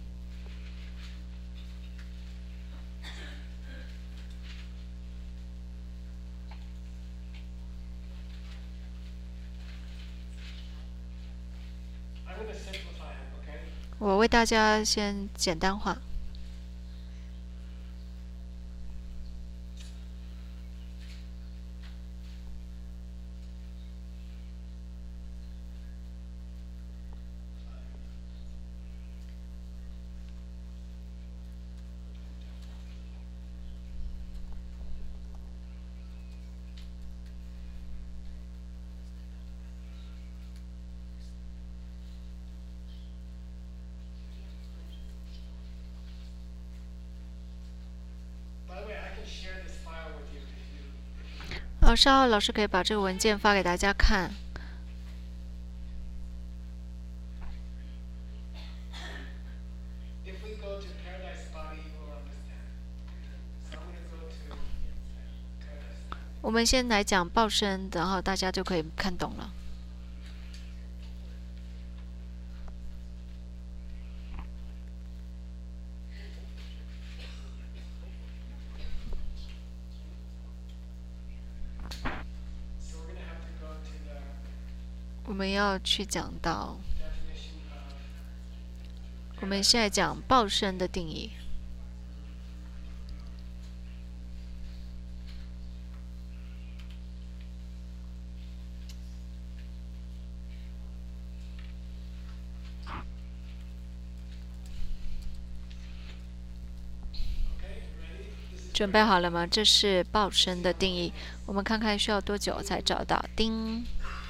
I'm gonna simplify it, okay? 我为大家先简单化。 By the way, I can share this file with you if you, if you 呃，稍后老师可以把这个文件发给大家看。 If we go to Paradise Body, you will understand. So I'm gonna go to Paradise Body. 我们先来讲报身，然后大家就可以看懂了。 So we're gonna have to go to the 我们要去讲到， definition of 我们现在讲报身的定义。 okay, ready? This is 准备好了吗？这是报身的定义。我们看看需要多久才找到。叮，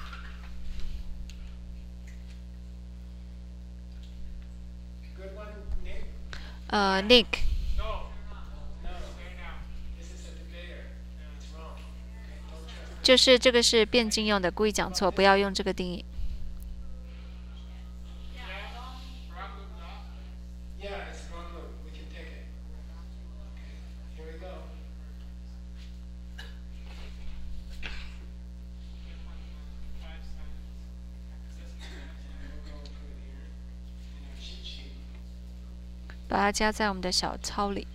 good one, Nick. 呃，Nick， No, no. This is a debater. It's wrong. Okay, don't trust me. 就是这个是辩经用的，故意讲错，不要用这个定义。 Yeah, it's wrong move. We can take it. Okay, here we go. We'll go put it here in our cheat sheet. 把它加在我们的小抄里。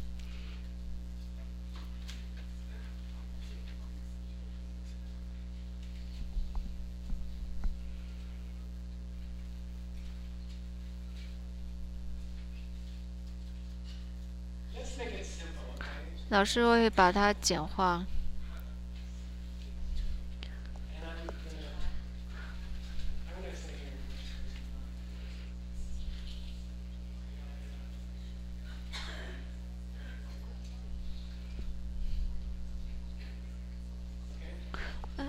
Let's make it simple, okay? 老师会把它简化。 And I'm gonna, I'm gonna say here. Okay.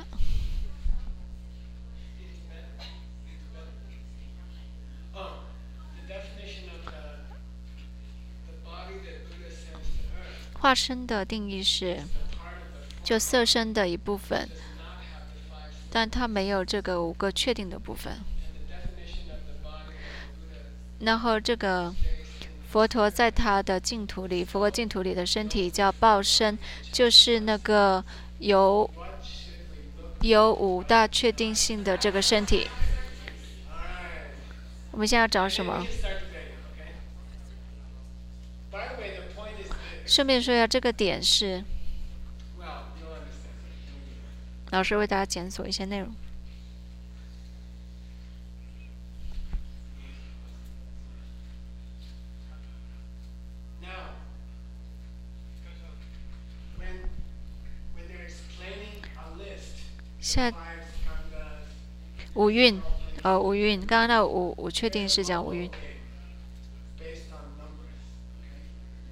Oh, the definition of the the body that Buddha sends to earth, 化身的定义是， the part of the 就色身的一部分， does not have the five senses. 但它没有这个五个确定的部分。 And the definition of the body that Buddha 然后这个 stays in 佛陀在他的净土里，佛国净土里的身体叫报身，就是那个有 what should we look 有五大确定性的这个身体。 Alright. 我们现在要找什 Maybe 么 we？can start debating, okay? By the way, the point is this. 顺便说一下，这个点是 Well, you'll understand. 老师为大家检索一些内容。 Now, when when they're explaining a list, 现在 five skandhas, 五蕴，呃，五蕴，刚刚那五五确定是讲五蕴。 okay, based on numbers, okay?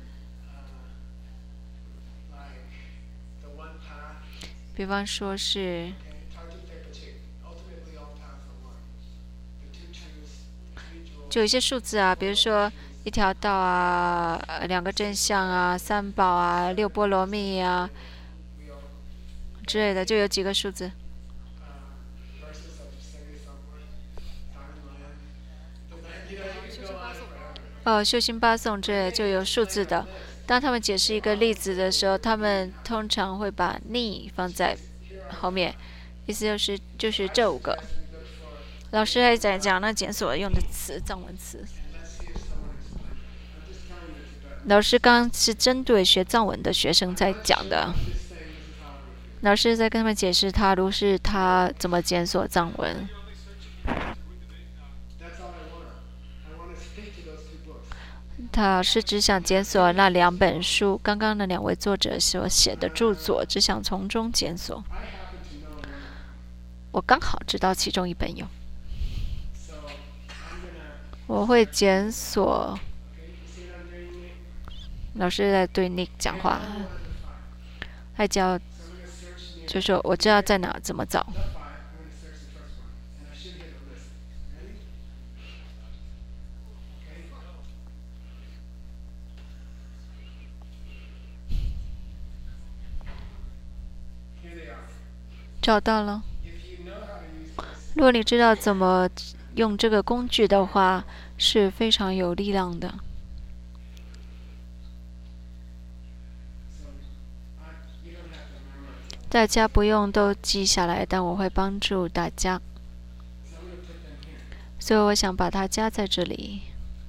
Uh, like the one path, 比方说是 okay, Tarjik ultimately all paths are one. The two truths, three jewels, 就有一些数字啊，比如说一条道啊，呃两个真相啊，三宝啊，六波罗蜜啊 we all 之类的，就有几个数字。 uh, verses of Siri Samwar, Diamond Lion, the nine, you know, you can go on forever. 呃，修心八颂之类就有数字的。 当他们解释一个例子的时候，他们通常会把 ni 放在后面，意思就是就是这五个。老师还在讲那检索用的词，藏文词。老师刚是针对学藏文的学生在讲的。老师在跟他们解释他如是他怎么检索藏文。他是只想检索那两本书，刚刚那两位作者所写的著作，只想从中检索。我刚好知道其中一本有。我会检索。老师在对 Nick 讲话，还教，就说我知道在哪，怎么找。找到了。如果你知道怎么用这个工具的话，是非常有力量的。大家不用都记下来，但我会帮助大家，所以我想把它加在这里。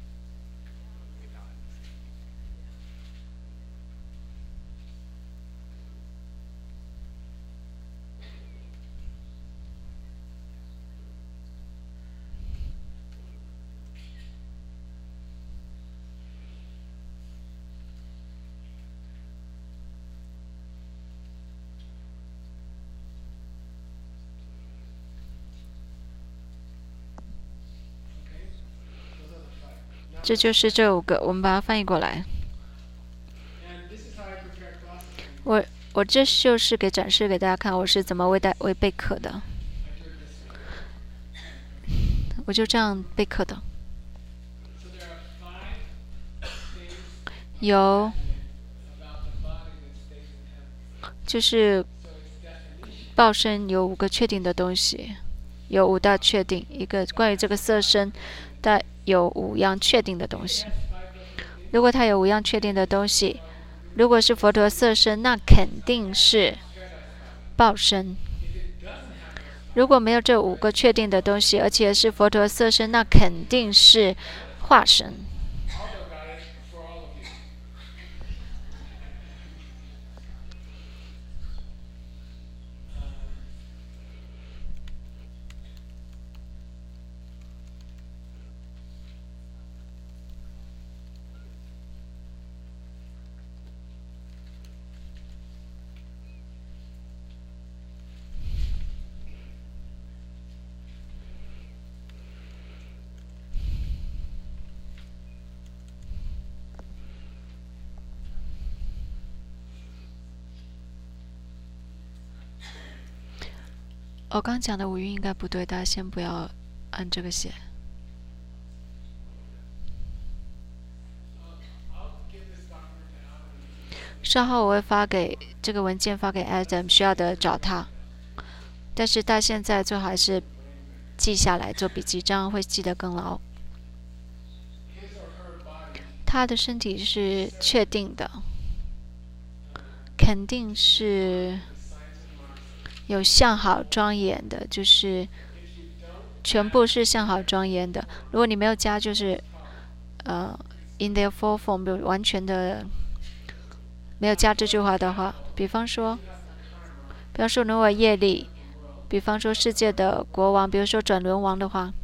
这就是这五个，我们把它翻译过来。我我这就是给展示给大家看，我是怎么为带为备课的。我就这样备课的。有，就是报身有五个确定的东西，有五大确定。一个关于这个色身，但有五样确定的东西。如果它有五样确定的东西，如果是佛陀色身，那肯定是报身。如果没有这五个确定的东西，而且是佛陀色身，那肯定是化身。我刚讲的五韵应该不对，大家先不要按这个写。稍后我会发给这个文件发给 Adam， 需要的找他。但是他现在最好还是记下来做笔记，这样会记得更牢。他的身体是确定的，肯定是有相好庄严的，就是全部是相好庄严的。如果你没有加，就是呃 in their full form， 就完全的没有加这句话的话，比方说，比方说如果业力，比方说世界的国王，比如说转轮王的话，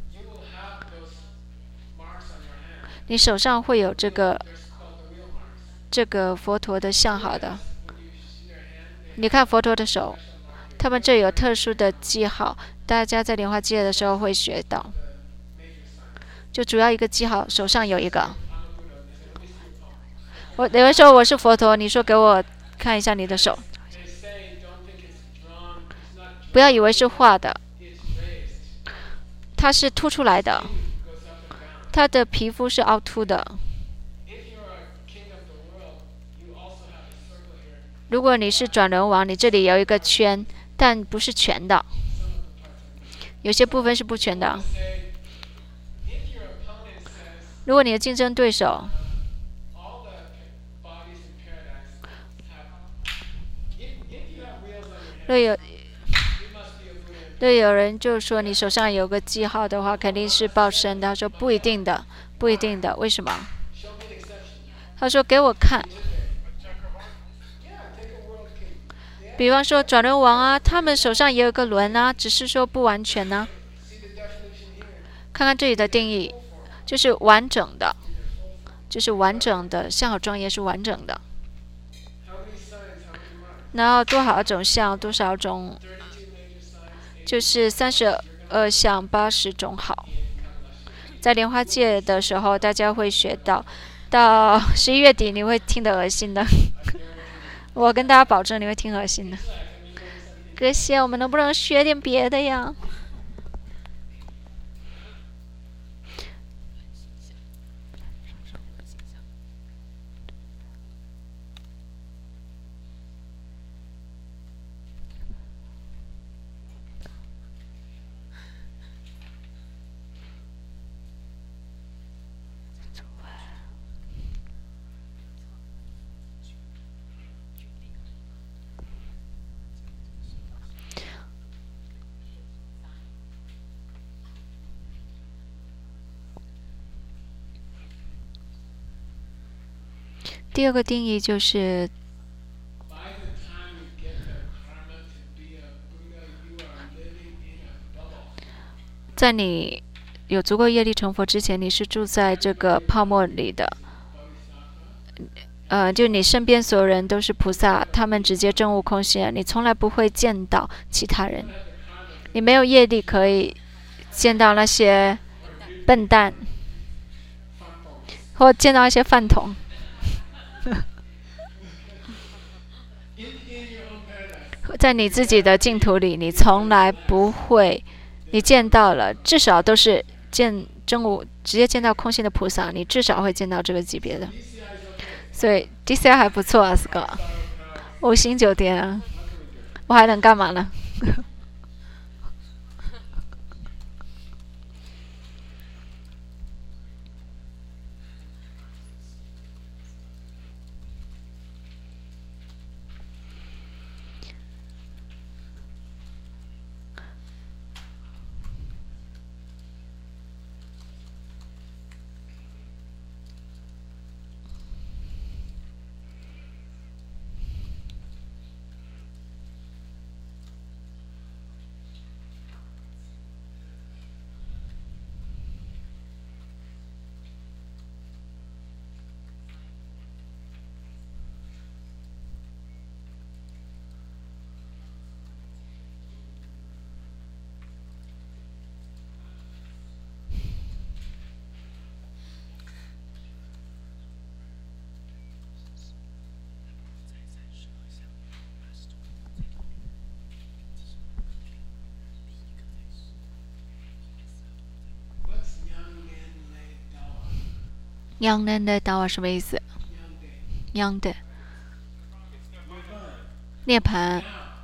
你手上会有这个这个佛陀的像好的。你看佛陀的手，他们这有特殊的记号，大家在莲花戒的时候会学到。就主要一个记号，手上有一个。我有人说我是佛陀，你说给我看一下你的手，不要以为是画的，它是凸出来的，它的皮肤是凹凸的。如果你是转轮王，你这里有一个圈，但不是全的，有些部分是不全的。如果你的竞争对手若有对，有人就说你手上有个记号的话，肯定是报身的。他说不一定的，不一定的，为什么？他说给我看。比方说转轮王啊，他们手上也有个轮啊，只是说不完全呢、看看这里的定义，就是完整的，就是完整的，相好庄严是完整的。然后多少种相，多少种，就是三十二相八十种好。在莲花戒的时候，大家会学到，到十一月底你会听得恶心的。我跟大家保证你会听恶心的。可惜我们能不能学点别的呀？第二个定义就是，在你有足够业力成佛之前，你是住在这个泡沫里的。呃，就你身边所有人都是菩萨，他们直接证悟空性，你从来不会见到其他人。你没有业力可以见到那些笨蛋，或见到一些饭桶。在你自己的净土里，你从来不会，你见到了，至少都是见真悟，直接见到空性的菩萨，你至少会见到这个级别的。所以 D C I 还不错啊，四个五星酒店啊，我还能干嘛呢？央能的达瓦什么意思？央的涅槃。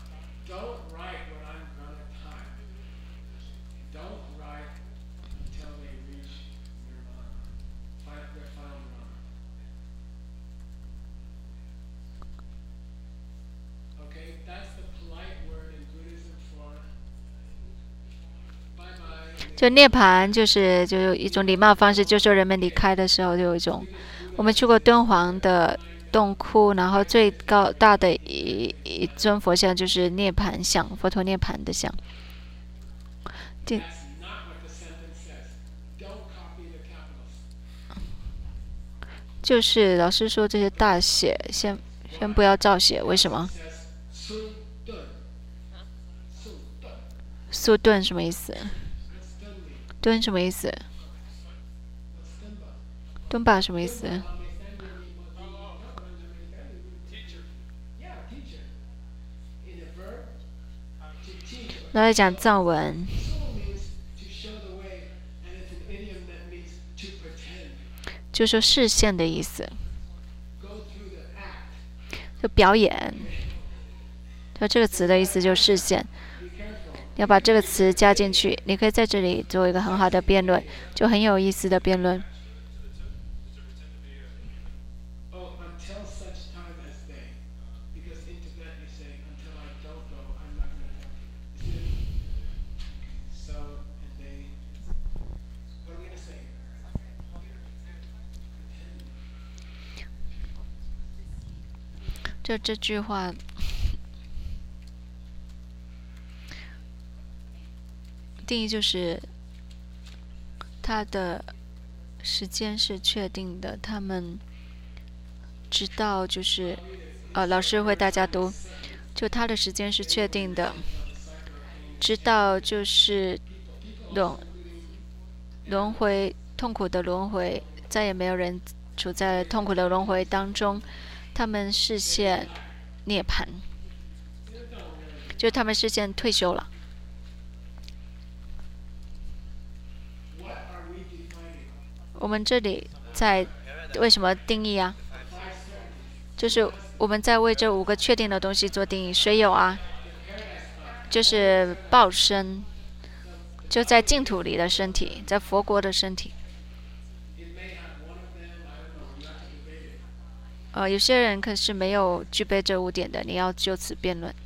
就涅槃就是就有一种礼貌方式，就说人们离开的时候就有一种，我们去过敦煌的洞窟，然后最高大的一一尊佛像就是涅槃像，佛陀涅槃的像。这就是老师说这些大写先先不要照写，为什么？速顿什么意思？蹲什么意思？蹲吧什么意思？那在讲藏文，就说视线的意思，就表演。它这个词的意思就是视线。要把这个词加进去，你可以在这里做一个很好的辩论，就很有意思的辩论。 这这句话，定义就是它的时间是确定的，他们直到就是呃，老师为大家读，就他的时间是确定的，直到就是轮轮回痛苦的轮回，再也没有人处在痛苦的轮回当中，他们实现涅槃，就他们实现退休了。我们这里在为什么定义啊？就是我们在为这五个确定的东西做定义。谁有啊？就是报身，就在净土里的身体，在佛国的身体。呃，有些人可是没有具备这五点的，你要就此辩论。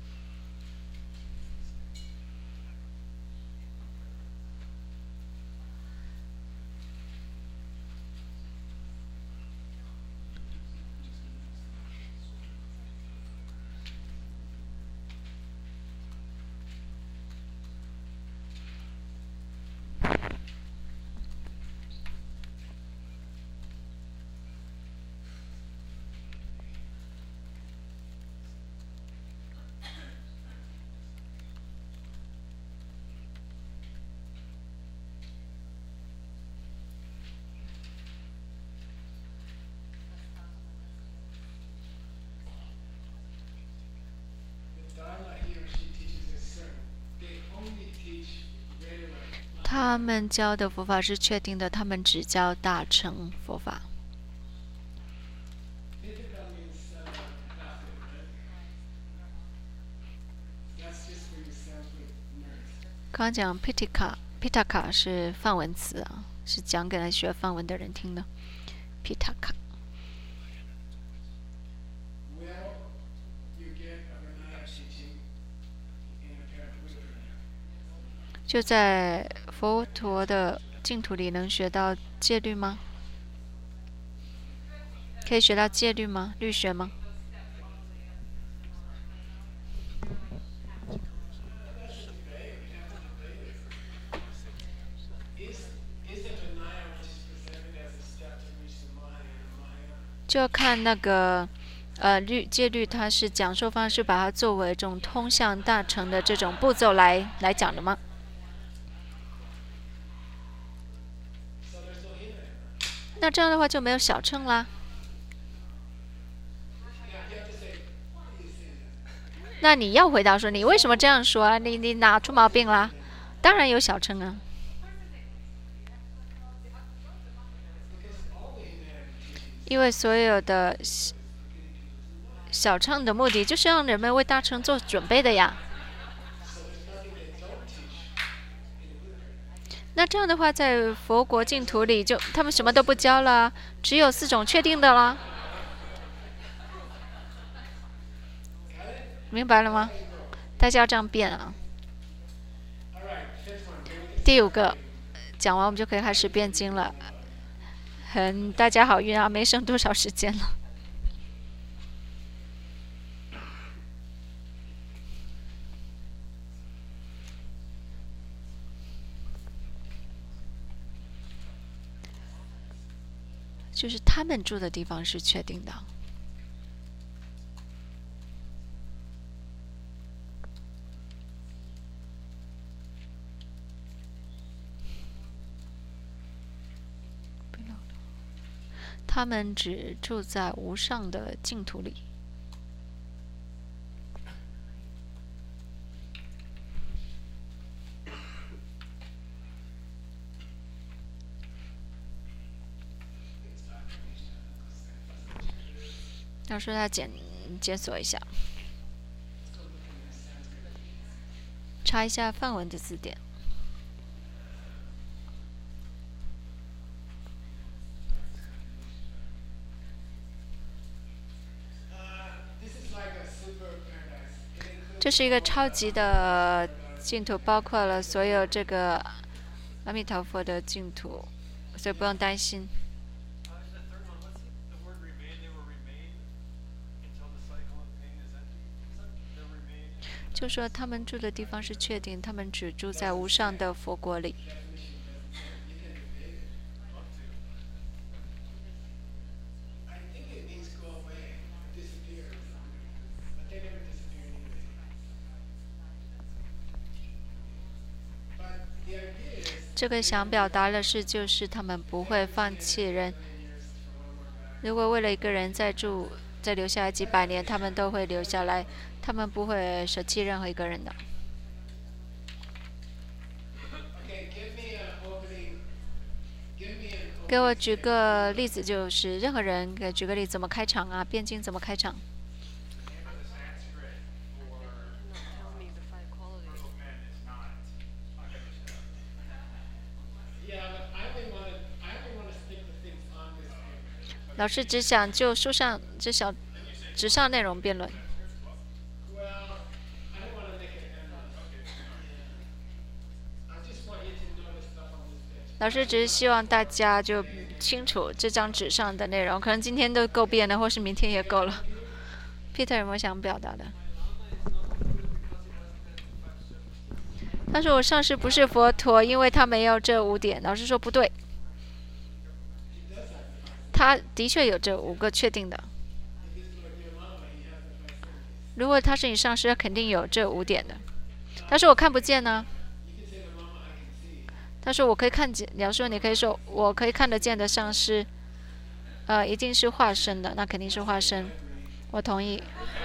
他们教的佛法是确定的，他们只教大乘佛法。刚刚讲 Pitaka，Pitaka 是梵文词啊，是讲给来学梵文的人听的。Pitaka。就在佛陀的净土里能学到戒律吗？可以学到戒律吗？律学吗？就要看那个呃律戒律，它是讲授方式，把它作为这种通向大乘的这种步骤来来讲的吗？那这样的话就没有小乘啦。那你要回答说，你为什么这样说啊？你你哪出毛病啦？当然有小乘啊。因为所有的小乘的目的就是让人们为大乘做准备的呀。那这样的话，在佛国净土里就他们什么都不教了，只有四种确定的啦。明白了吗？大家要这样变啊。第五个讲完，我们就可以开始辩经了。很，大家好运啊，没剩多少时间了。就是他们住的地方是确定的。他们只住在无上的净土里。要说他检检索一下，查一下梵文的字典。这是一个超级的净土，包括了所有这个阿弥陀佛的净土，所以不用担心。 就说他们住的地方是确定，他们只住在无上的佛国里。 I think it means go away, disappear or something. But they never disappear anyway. But the idea is 这个想表达的是，就是他们不会放弃人。如果为了一个人再住、再留下来几百年，他们都会留下来，他们不会舍弃任何一个人的。 okay, give me an opening. Give me an 给我举个例子，就是任何人给举个例子，怎么开场啊？辩经怎么开场？ Tell me the five qualities. Yeah, but I only want to. I only want to stick to things on this paper. 老师只想就书上这小纸上内容辩论。 Well, I don't want to make it endless. Yeah. I just want you to know the stuff on this page. 老师只是希望大家就清楚这张纸上的内容，可能今天都够辩了，或是明天也够了。Peter 有没有想表达的？他说我上师不是佛陀，因为他没有这五点。老师说不对，他的确有这五个确定的。如果他是你上师，他肯定有这五点的。他说我看不见呢。 他说：“我可以看见。”你要说，你可以说：“我可以看得见的上师，呃，一定是化身的，那肯定是化身。”我同意。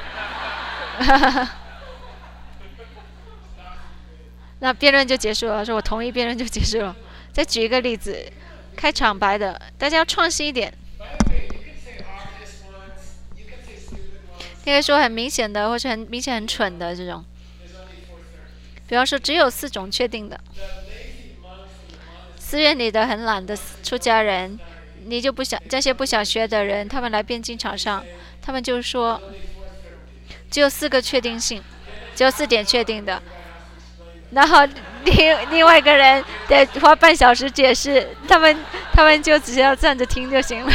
那辩论就结束了。说我同意，辩论就结束了。再举一个例子，开场白的，大家要创新一点。 By the way, you can say obvious ones. You can say stupid ones. 你可以说很明显的，或是很明显很蠢的这种。 There's only four thirty. 比方说，只有四种确定的。 The lazy monks in the monastery. 寺院里的很懒的出家人，你就不想这些不想学的人，他们来辩经场上，他们就说，只有四个确定性，只有四点确定的。然后另另外一个人得花半小时解释，他们他们就只要站着听就行了。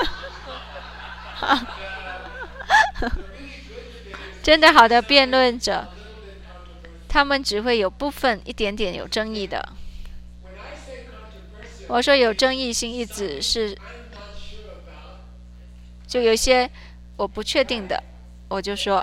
真的好的辩论者，他们只会有部分一点点有争议的。 When I say controversial, 我说有争议性，意思是 I'm not sure about. 就有一些我不确定的，我就说，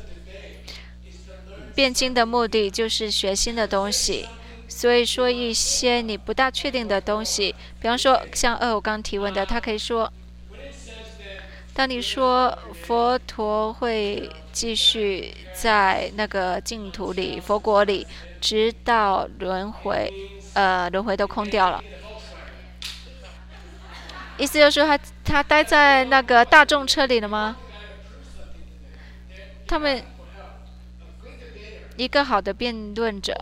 辩经的目的就是学新的东西，所以说一些你不大确定的东西，比方说像二我刚提问的，他可以说，当你说佛陀会继续在那个净土里、佛国里，直到轮回，呃，轮回都空掉了。 意思就是说他他待在那个大众车里了吗？他们一个好的辩论者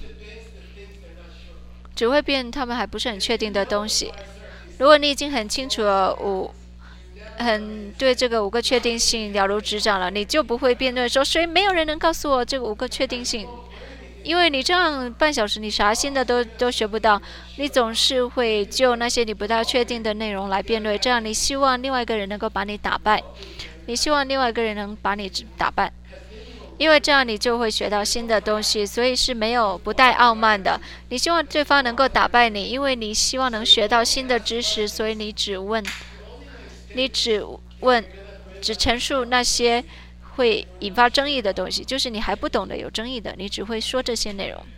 只会辩他们还不是很确定的东西。如果你已经很清楚了五，很对这个五个确定性了如指掌了，你就不会辩论说谁没有人能告诉我这个五个确定性。 因为你这样半小时，你啥新的都都学不到，你总是会就那些你不大确定的内容来辩论，这样你希望另外一个人能够把你打败，你希望另外一个人能把你打败，因为这样你就会学到新的东西，所以是没有不带傲慢的。你希望对方能够打败你，因为你希望能学到新的知识，所以你只问，你只问，只陈述那些 会引发争议的东西，就是你还不懂得有争议的，你只会说这些内容。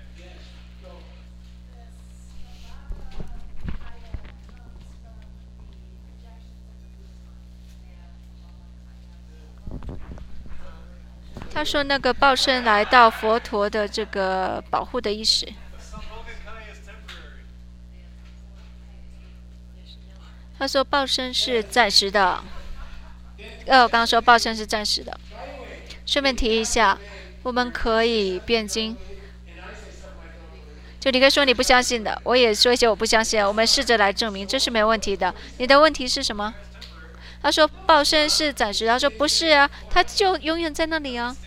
他说那个报身来到佛陀的这个保护的意识。他说报身是暂时的。 呃，我刚刚说报身是暂时的。顺便提一下，我们可以辩经。就你可以说你不相信的，我也说一些我不相信的，我们试着来证明，这是没有问题的。你的问题是什么？他说报身是暂时的，他说不是啊，他就永远在那里啊。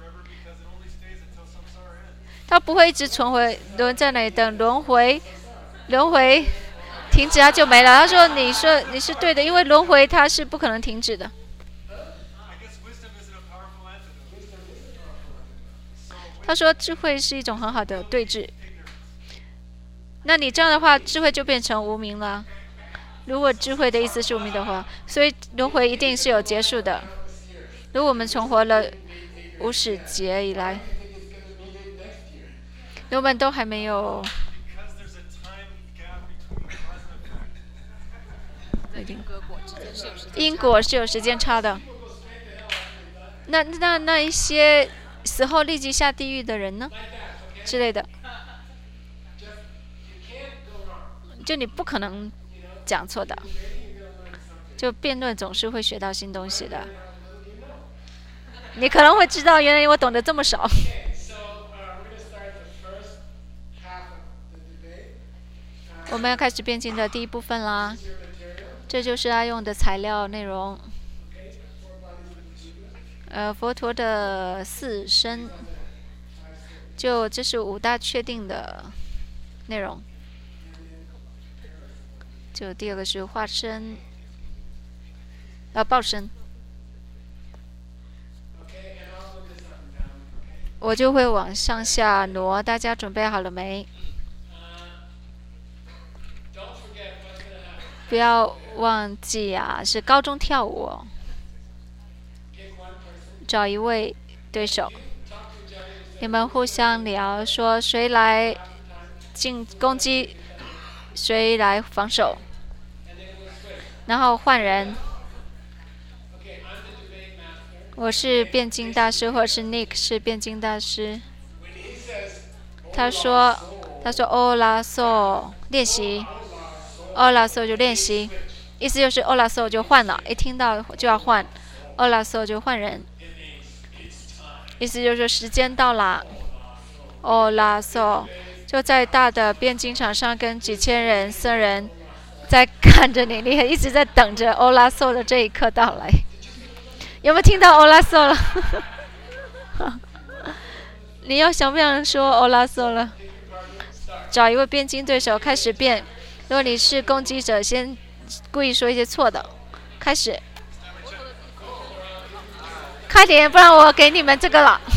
他不会一直存回轮在那里等轮回，轮回停止它就没了。他说你说你是对的，因为轮回它是不可能停止的。 他说智慧是一种很好的对峙。那你这样的话，智慧就变成无明了。如果智慧的意思是无明的话，所以轮回一定是有结束的。如果我们存活了无始劫以来，我们都还没有。因果是有时间差的。那那那一些死后立即下地狱的人呢？之类的，就你不可能讲错的。就辩论总是会学到新东西的。你可能会知道，原来我懂得这么少。我们要开始辩经的第一部分啦。这就是他用的材料内容。呃，佛陀的四身，就这是五大确定的内容。就第二个是化身，呃，报身。我就会往上下挪，大家准备好了没？不要忘记啊，是高中跳舞哦。找一位对手，你们互相聊，说谁来进攻击，谁来防守，然后换人。我是辩经大师，或者是 Nick 是辩经大师。他说，他说欧拉索练习，欧拉索就练习，意思就是欧拉索就换了，一听到就要换，欧拉索就换人。意思就是时间到了，欧拉索就在大的辩经场上跟几千人僧人在看着你，你也一直在等着欧拉索的这一刻到来。有没有听到欧拉索了？你要想不想说欧拉索了？找一位辩经对手开始辩。如果你是攻击者，先故意说一些错的，开始。快点，不然我给你们这个了。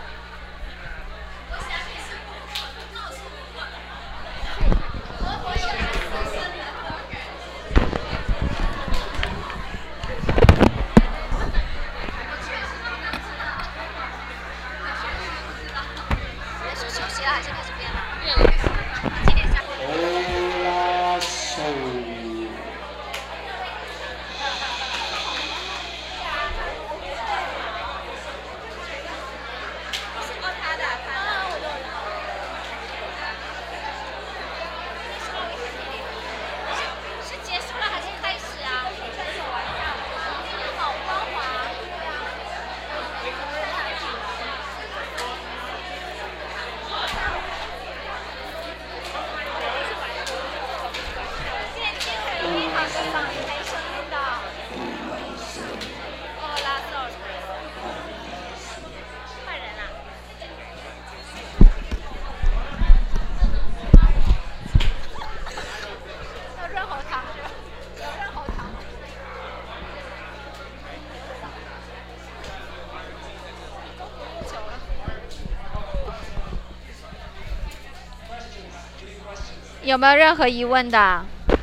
有没有任何疑问的？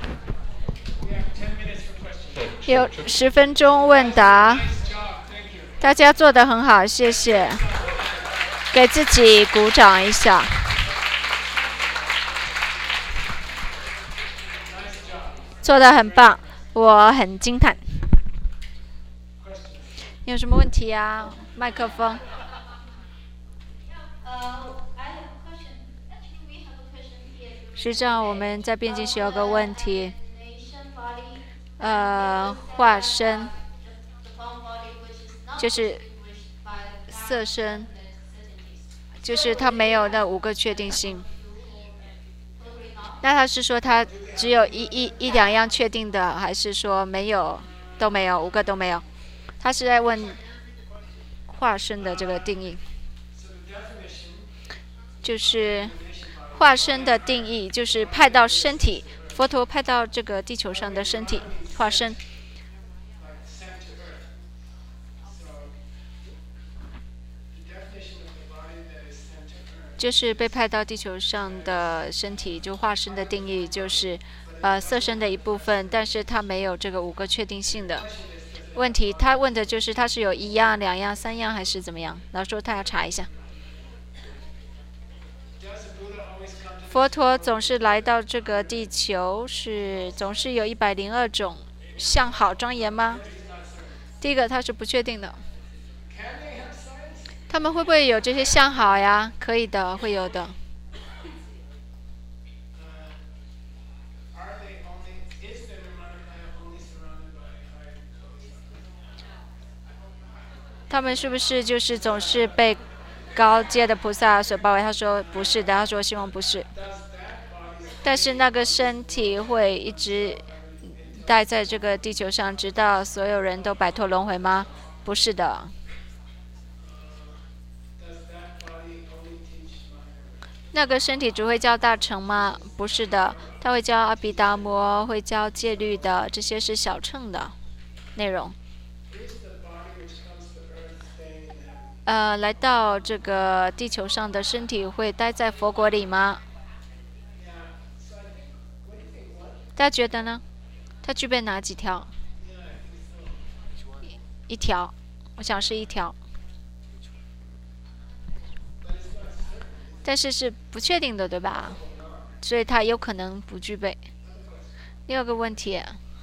有十分钟问答，大家做得很好，谢谢，给自己鼓掌一下。做得很棒，我很惊叹。有什么问题啊？麦克风。实际上我们在辩经时有个问题，呃，化身就是色身，就是它没有那五个确定性。那他是说他只有一一一两样确定的，还是说没有都没有，五个都没有？他是在问化身的这个定义，就是化身的定义，就是派到身体，佛陀派到这个地球上的身体化身。 就是被派到地球上的身体，就化身的定义就是呃色身的一部分，但是它没有这个五个确定性的问题。他问的就是它是有一样、两样、三样还是怎么样？老师说他要查一下。佛陀总是来到这个地球，是总是有一百零二种相好庄严吗？第一个他是不确定的。他们会不会有这些相好呀？可以的，会有的。他们是不是就是总是被高阶的菩萨所包围？他说不是的，他说希望不是。但是那个身体会一直待在这个地球上，直到所有人都摆脱轮回吗？不是的。那个身体只会教大乘吗？不是的，他会教阿毗达摩，会教戒律的，这些是小乘的内容。呃，来到这个地球上的身体会待在佛国里吗？大家觉得呢？它具备哪几条？一条，我想是一条，但是是不确定的，对吧？所以它有可能不具备。第二个问题。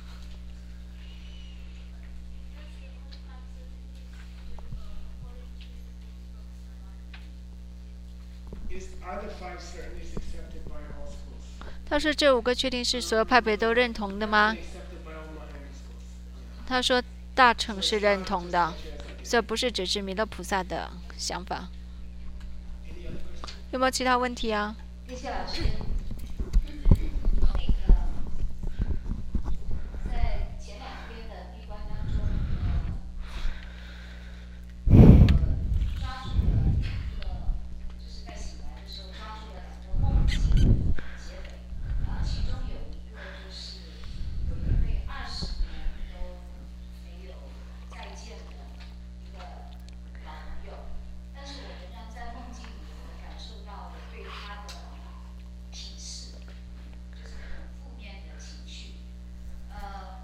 他说这五个确定是所有派别都认同的吗？他说大乘是认同的，这不是只是弥勒菩萨的想法。有没有其他问题啊？ 叶谢老师，那个在前两天的闭关当中，呃，抓住了一个，就是在醒来的时候抓住了两个梦境结尾，啊，其中有一个就是有一位二十年都没有再见的一个老朋友，但是我仍然在梦境里感受到了对他的提示，就是很负面的情绪。呃，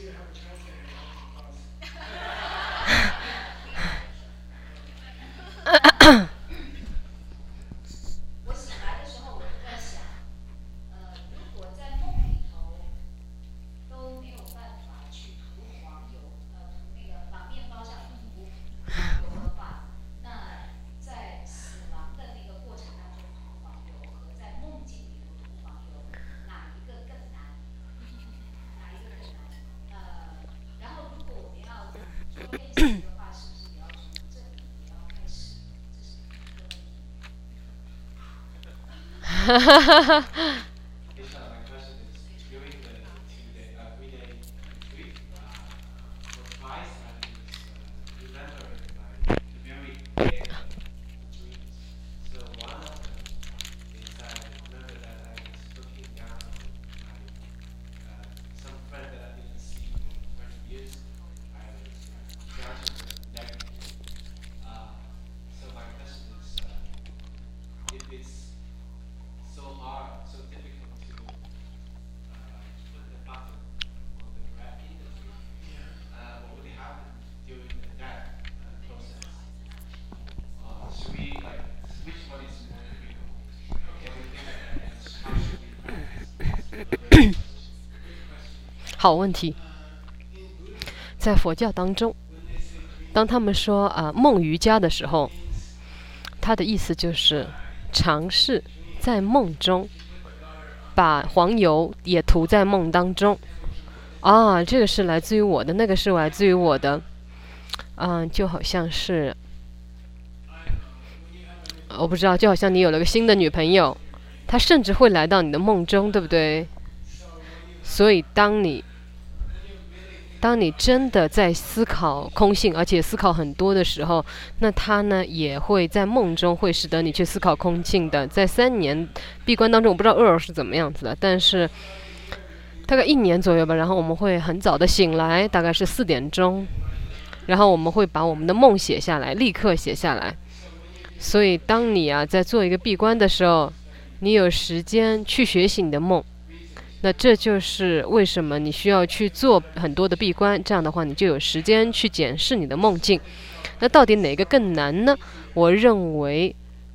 我醒来的时候，我就在想，呃，如果在梦里头都没有办法去涂黄油，呃，涂那个把面包上涂黄油的话，那在死亡的那个过程当中涂黄油和在梦境里头涂黄油，哪一个更难？哪一个更难？呃，然后如果我们要做练习的话，是不是也要从这里也要开始？这是一个问题。 Isha, my question is, during the two-day, uh, three-day retreat, uh, what twice I was uh, remembering my the very day of the dreams. So one of them is I remember that I was looking down on my uh, some friend that I didn't see for twenty years. I was uh, judging them negatively. Uh, so my question is, uh, if it's so hard, so difficult to uh, put the button on the grab in the dream, uh, what would happen during that uh, process? Uh, should we, like, which one is more difficult? Can we think of that, and how should we practice? 好问题。在佛教当中，当他们说啊、呃、梦瑜伽的时候，它的意思就是尝试在梦中把黄油也涂在梦当中。啊，这个是来自于我的，那个是来自于我的，嗯，就好像是，我不知道，就好像你有了个新的女朋友，她甚至会来到你的梦中，对不对？所以当你当你真的在思考空性，而且思考很多的时候，那它呢也会在梦中会使得你去思考空性的。在三年闭关当中，我不知道二是怎么样子的，但是大概一年左右吧。然后我们会很早的醒来，大概是四点钟，然后我们会把我们的梦写下来，立刻写下来。 所以当你啊在做一个闭关的时候，你有时间去学习你的梦。那这就是为什么你需要去做很多的闭关，这样的话你就有时间去检视你的梦境。那到底哪个更难呢？我认为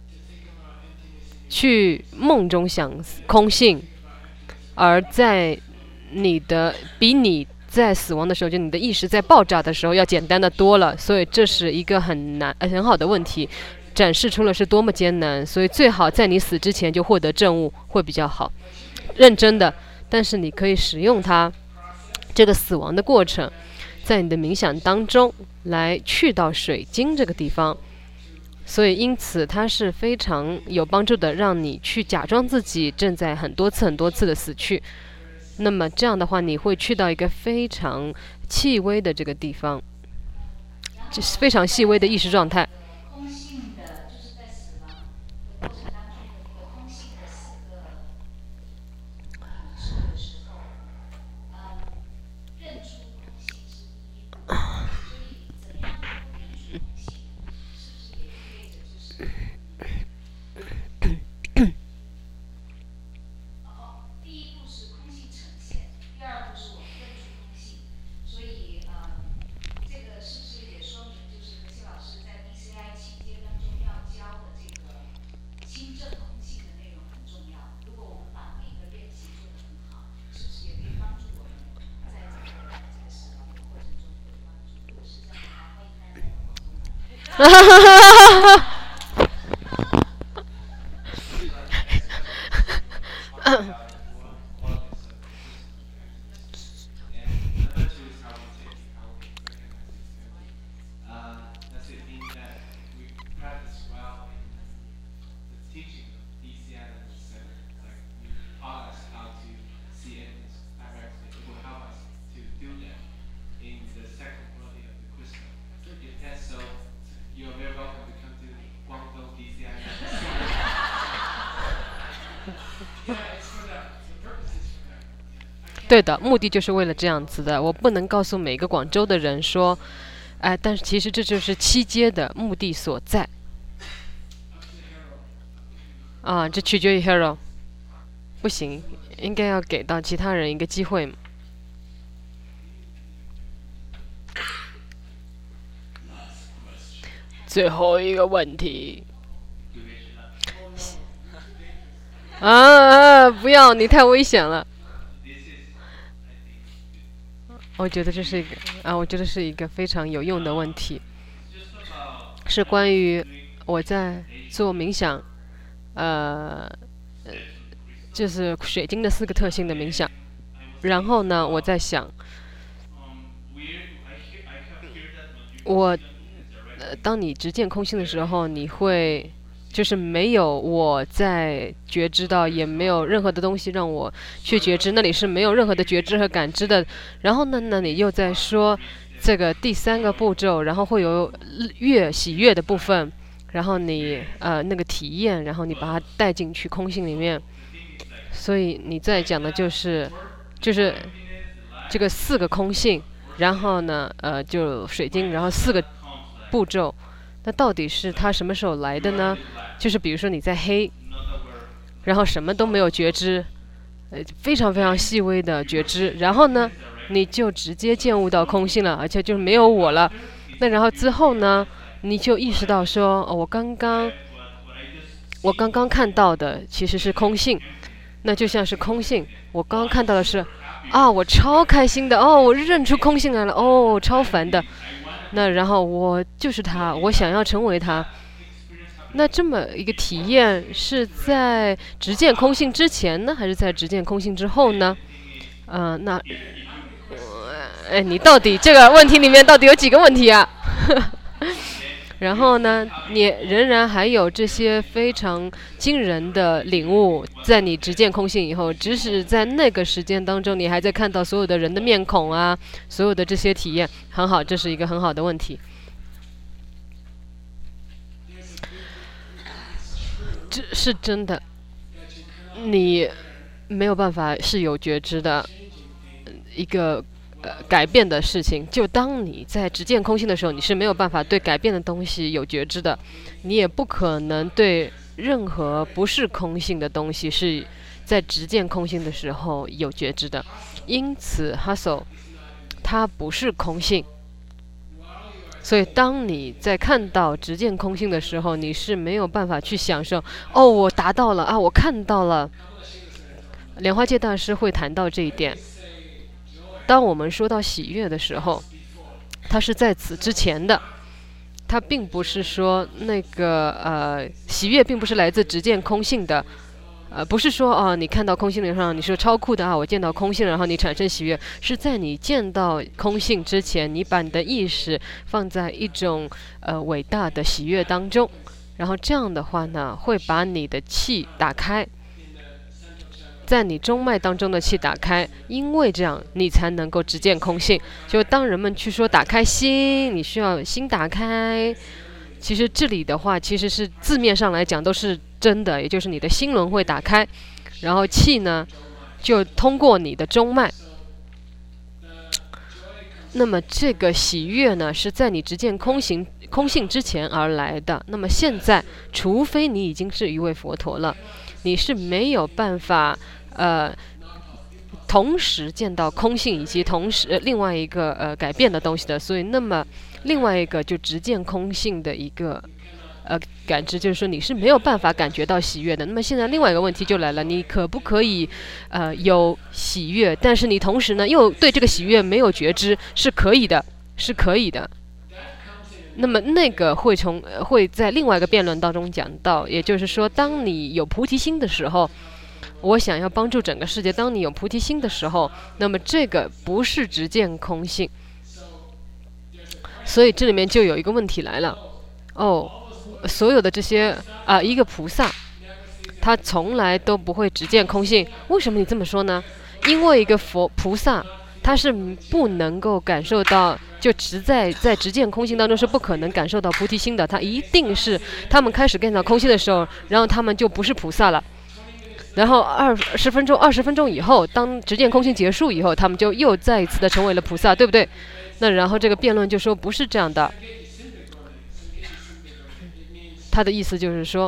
去梦中想空性，而在你的比你在死亡的时候，就你的意识在爆炸的时候要简单的多了。所以这是一个很难、呃、很好的问题，展示出了是多么艰难。所以最好在你死之前就获得证悟会比较好，认真的。但是你可以使用它这个死亡的过程，在你的冥想当中来去到水晶这个地方。所以因此它是非常有帮助的，让你去假装自己正在很多次很多次的死去。那么这样的话你会去到一个非常细微的这个地方，就是非常细微的意识状态。 空性的就是在死亡的过程当中的那个空性的四个指的时候，嗯，认出空性是第一步，所以怎样能够认出空性，是不是也意味着就是哦，第一步是空性呈现，第二步是我们认出空性，所以嗯，这个是不是也说明就是何西老师在 D C I 期间当中要教的这个清正空性的内容很重要？如果我们把那个练习做得很好，是不是也可以帮助我们在这个这个死亡的过程中会有帮助？如果是这样的话，欢迎大家在网中来。对的，目的就是为了这样子的。我不能告诉每个广州的人说，哎，但是其实这就是七阶的目的所在。啊，这取决于 Hero， 不行，应该要给到其他人一个机会嘛。最后一个问题。啊啊！不要，你太危险了。我觉得这是一个啊，我觉得是一个非常有用的问题，是关于我在做冥想，呃，就是水晶的四个特性的冥想。然后呢，我在想，我呃，当你直见空性的时候，你会就是没有我在觉知到，也没有任何的东西让我去觉知，那里是没有任何的觉知和感知的。然后呢，那你又在说这个第三个步骤，然后会有悦喜悦的部分，然后你呃那个体验，然后你把它带进去空性里面。所以你在讲的就是就是这个四个空性，然后呢呃就水晶，然后四个步骤。那到底是它什么时候来的呢？就是比如说你在黑，然后什么都没有觉知，呃，非常非常细微的觉知，然后呢，你就直接见悟到空性了，而且就是没有我了。那然后之后呢，你就意识到说，哦，我刚刚，我刚刚看到的其实是空性，那就像是空性，我刚刚看到的是，啊，我超开心的，哦，我认出空性来了，哦，超烦的。那然后我就是他，我想要成为他。那这么一个体验是在直见空性之前呢，还是在直见空性之后呢？嗯、呃，那，哎，你到底这个问题里面到底有几个问题啊？然后呢，你仍然还有这些非常惊人的领悟，在你直见空性以后，即使在那个时间当中，你还在看到所有的人的面孔啊，所有的这些体验，很好，这是一个很好的问题。这是真的，你没有办法是有觉知的一个呃改变的事情。就当你在直见空性的时候，你是没有办法对改变的东西有觉知的，你也不可能对任何不是空性的东西是在直见空性的时候有觉知的。因此 hustle 它不是空性，所以当你在看到直见空性的时候，你是没有办法去享受，哦，我达到了啊，我看到了。莲花戒大师会谈到这一点。当我们说到喜悦的时候，它是在此之前的，它并不是说那个呃喜悦并不是来自直见空性的。呃，不是说哦，你看到空性的上，你说超酷的啊，我见到空性了，然后你产生喜悦，是在你见到空性之前，你把你的意识放在一种呃伟大的喜悦当中，然后这样的话呢，会把你的气打开，在你中脉当中的气打开，因为这样你才能够直见空性。就当人们去说打开心，你需要心打开。其实这里的话，其实是字面上来讲都是真的，也就是你的心轮会打开，然后气呢就通过你的中脉。那么这个喜悦呢是在你直见空行空性之前而来的。那么现在，除非你已经是一位佛陀了，你是没有办法呃同时见到空性以及同时、呃、另外一个呃改变的东西的。所以那么另外一个就直见空性的一个呃感知，就是说你是没有办法感觉到喜悦的。那么现在另外一个问题就来了，你可不可以呃有喜悦，但是你同时呢又对这个喜悦没有觉知？是可以的，是可以的。那么那个会从会在另外一个辩论当中讲到，也就是说，当你有菩提心的时候，我想要帮助整个世界。当你有菩提心的时候，那么这个不是直见空性。所以这里面就有一个问题来了，哦，所有的这些啊、呃，一个菩萨，他从来都不会直见空性。为什么你这么说呢？因为一个佛菩萨，他是不能够感受到，就直在在直见空性当中是不可能感受到菩提心的。他一定是他们开始看到空性的时候，然后他们就不是菩萨了。然后二十分钟、二十分钟以后，当直见空性结束以后，他们就又再一次的成为了菩萨，对不对？那然后这个辩论就说不是这样的。他的意思就是说，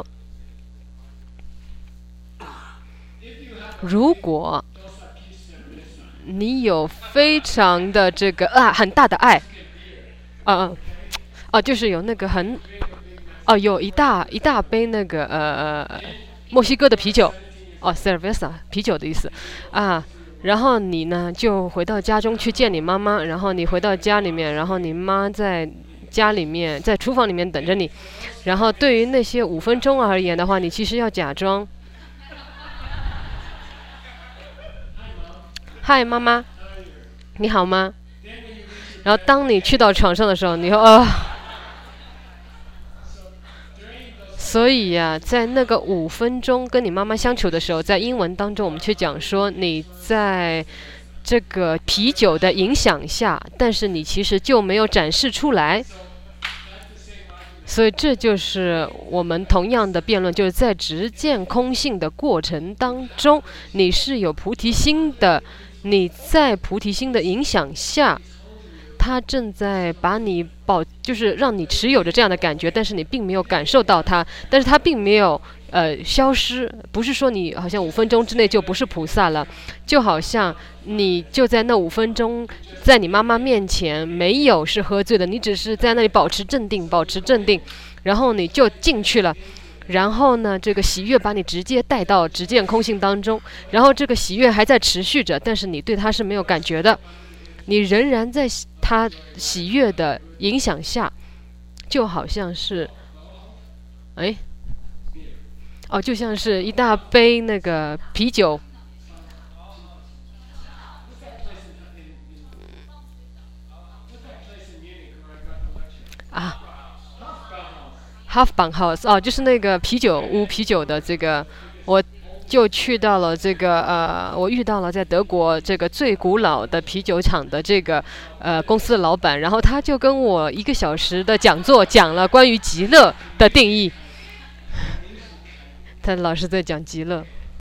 如果你有非常的这个啊很大的爱，啊啊啊，就是有那个很哦、啊、有一大一大杯那个呃呃墨西哥的啤酒，哦 cerveza 啤酒的意思啊。然后你呢就回到家中去见你妈妈，然后你回到家里面，然后你妈在家里面在厨房里面等着你。然后对于那些五分钟而言的话，你其实要假装嗨妈妈你好吗？然后当你去到床上的时候，你说啊、呃，所以呀、啊，在那个五分钟跟你妈妈相处的时候，在英文当中我们去讲说，你在这个啤酒的影响下，但是你其实就没有展示出来。所以这就是我们同样的辩论，就是在直见空性的过程当中，你是有菩提心的，你在菩提心的影响下，它正在把你保，就是让你持有着这样的感觉，但是你并没有感受到它，但是它并没有呃消失，不是说你好像五分钟之内就不是菩萨了，就好像你就在那五分钟在你妈妈面前没有是喝醉的，你只是在那里保持镇定，保持镇定，然后你就进去了。然后呢，这个喜悦把你直接带到直见空性当中，然后这个喜悦还在持续着，但是你对它是没有感觉的，你仍然在它喜悦的影响下，就好像是，哎，哦，就像是一大杯那个啤酒，啊。Hofbräuhaus 哦，就是那个啤酒屋啤酒的这个，我就去到了这个呃，我遇到了在德国这个最古老的啤酒厂的这个呃公司的老板，然后他就跟我一个小时的讲座讲了关于极乐的定义，他老是在讲极乐。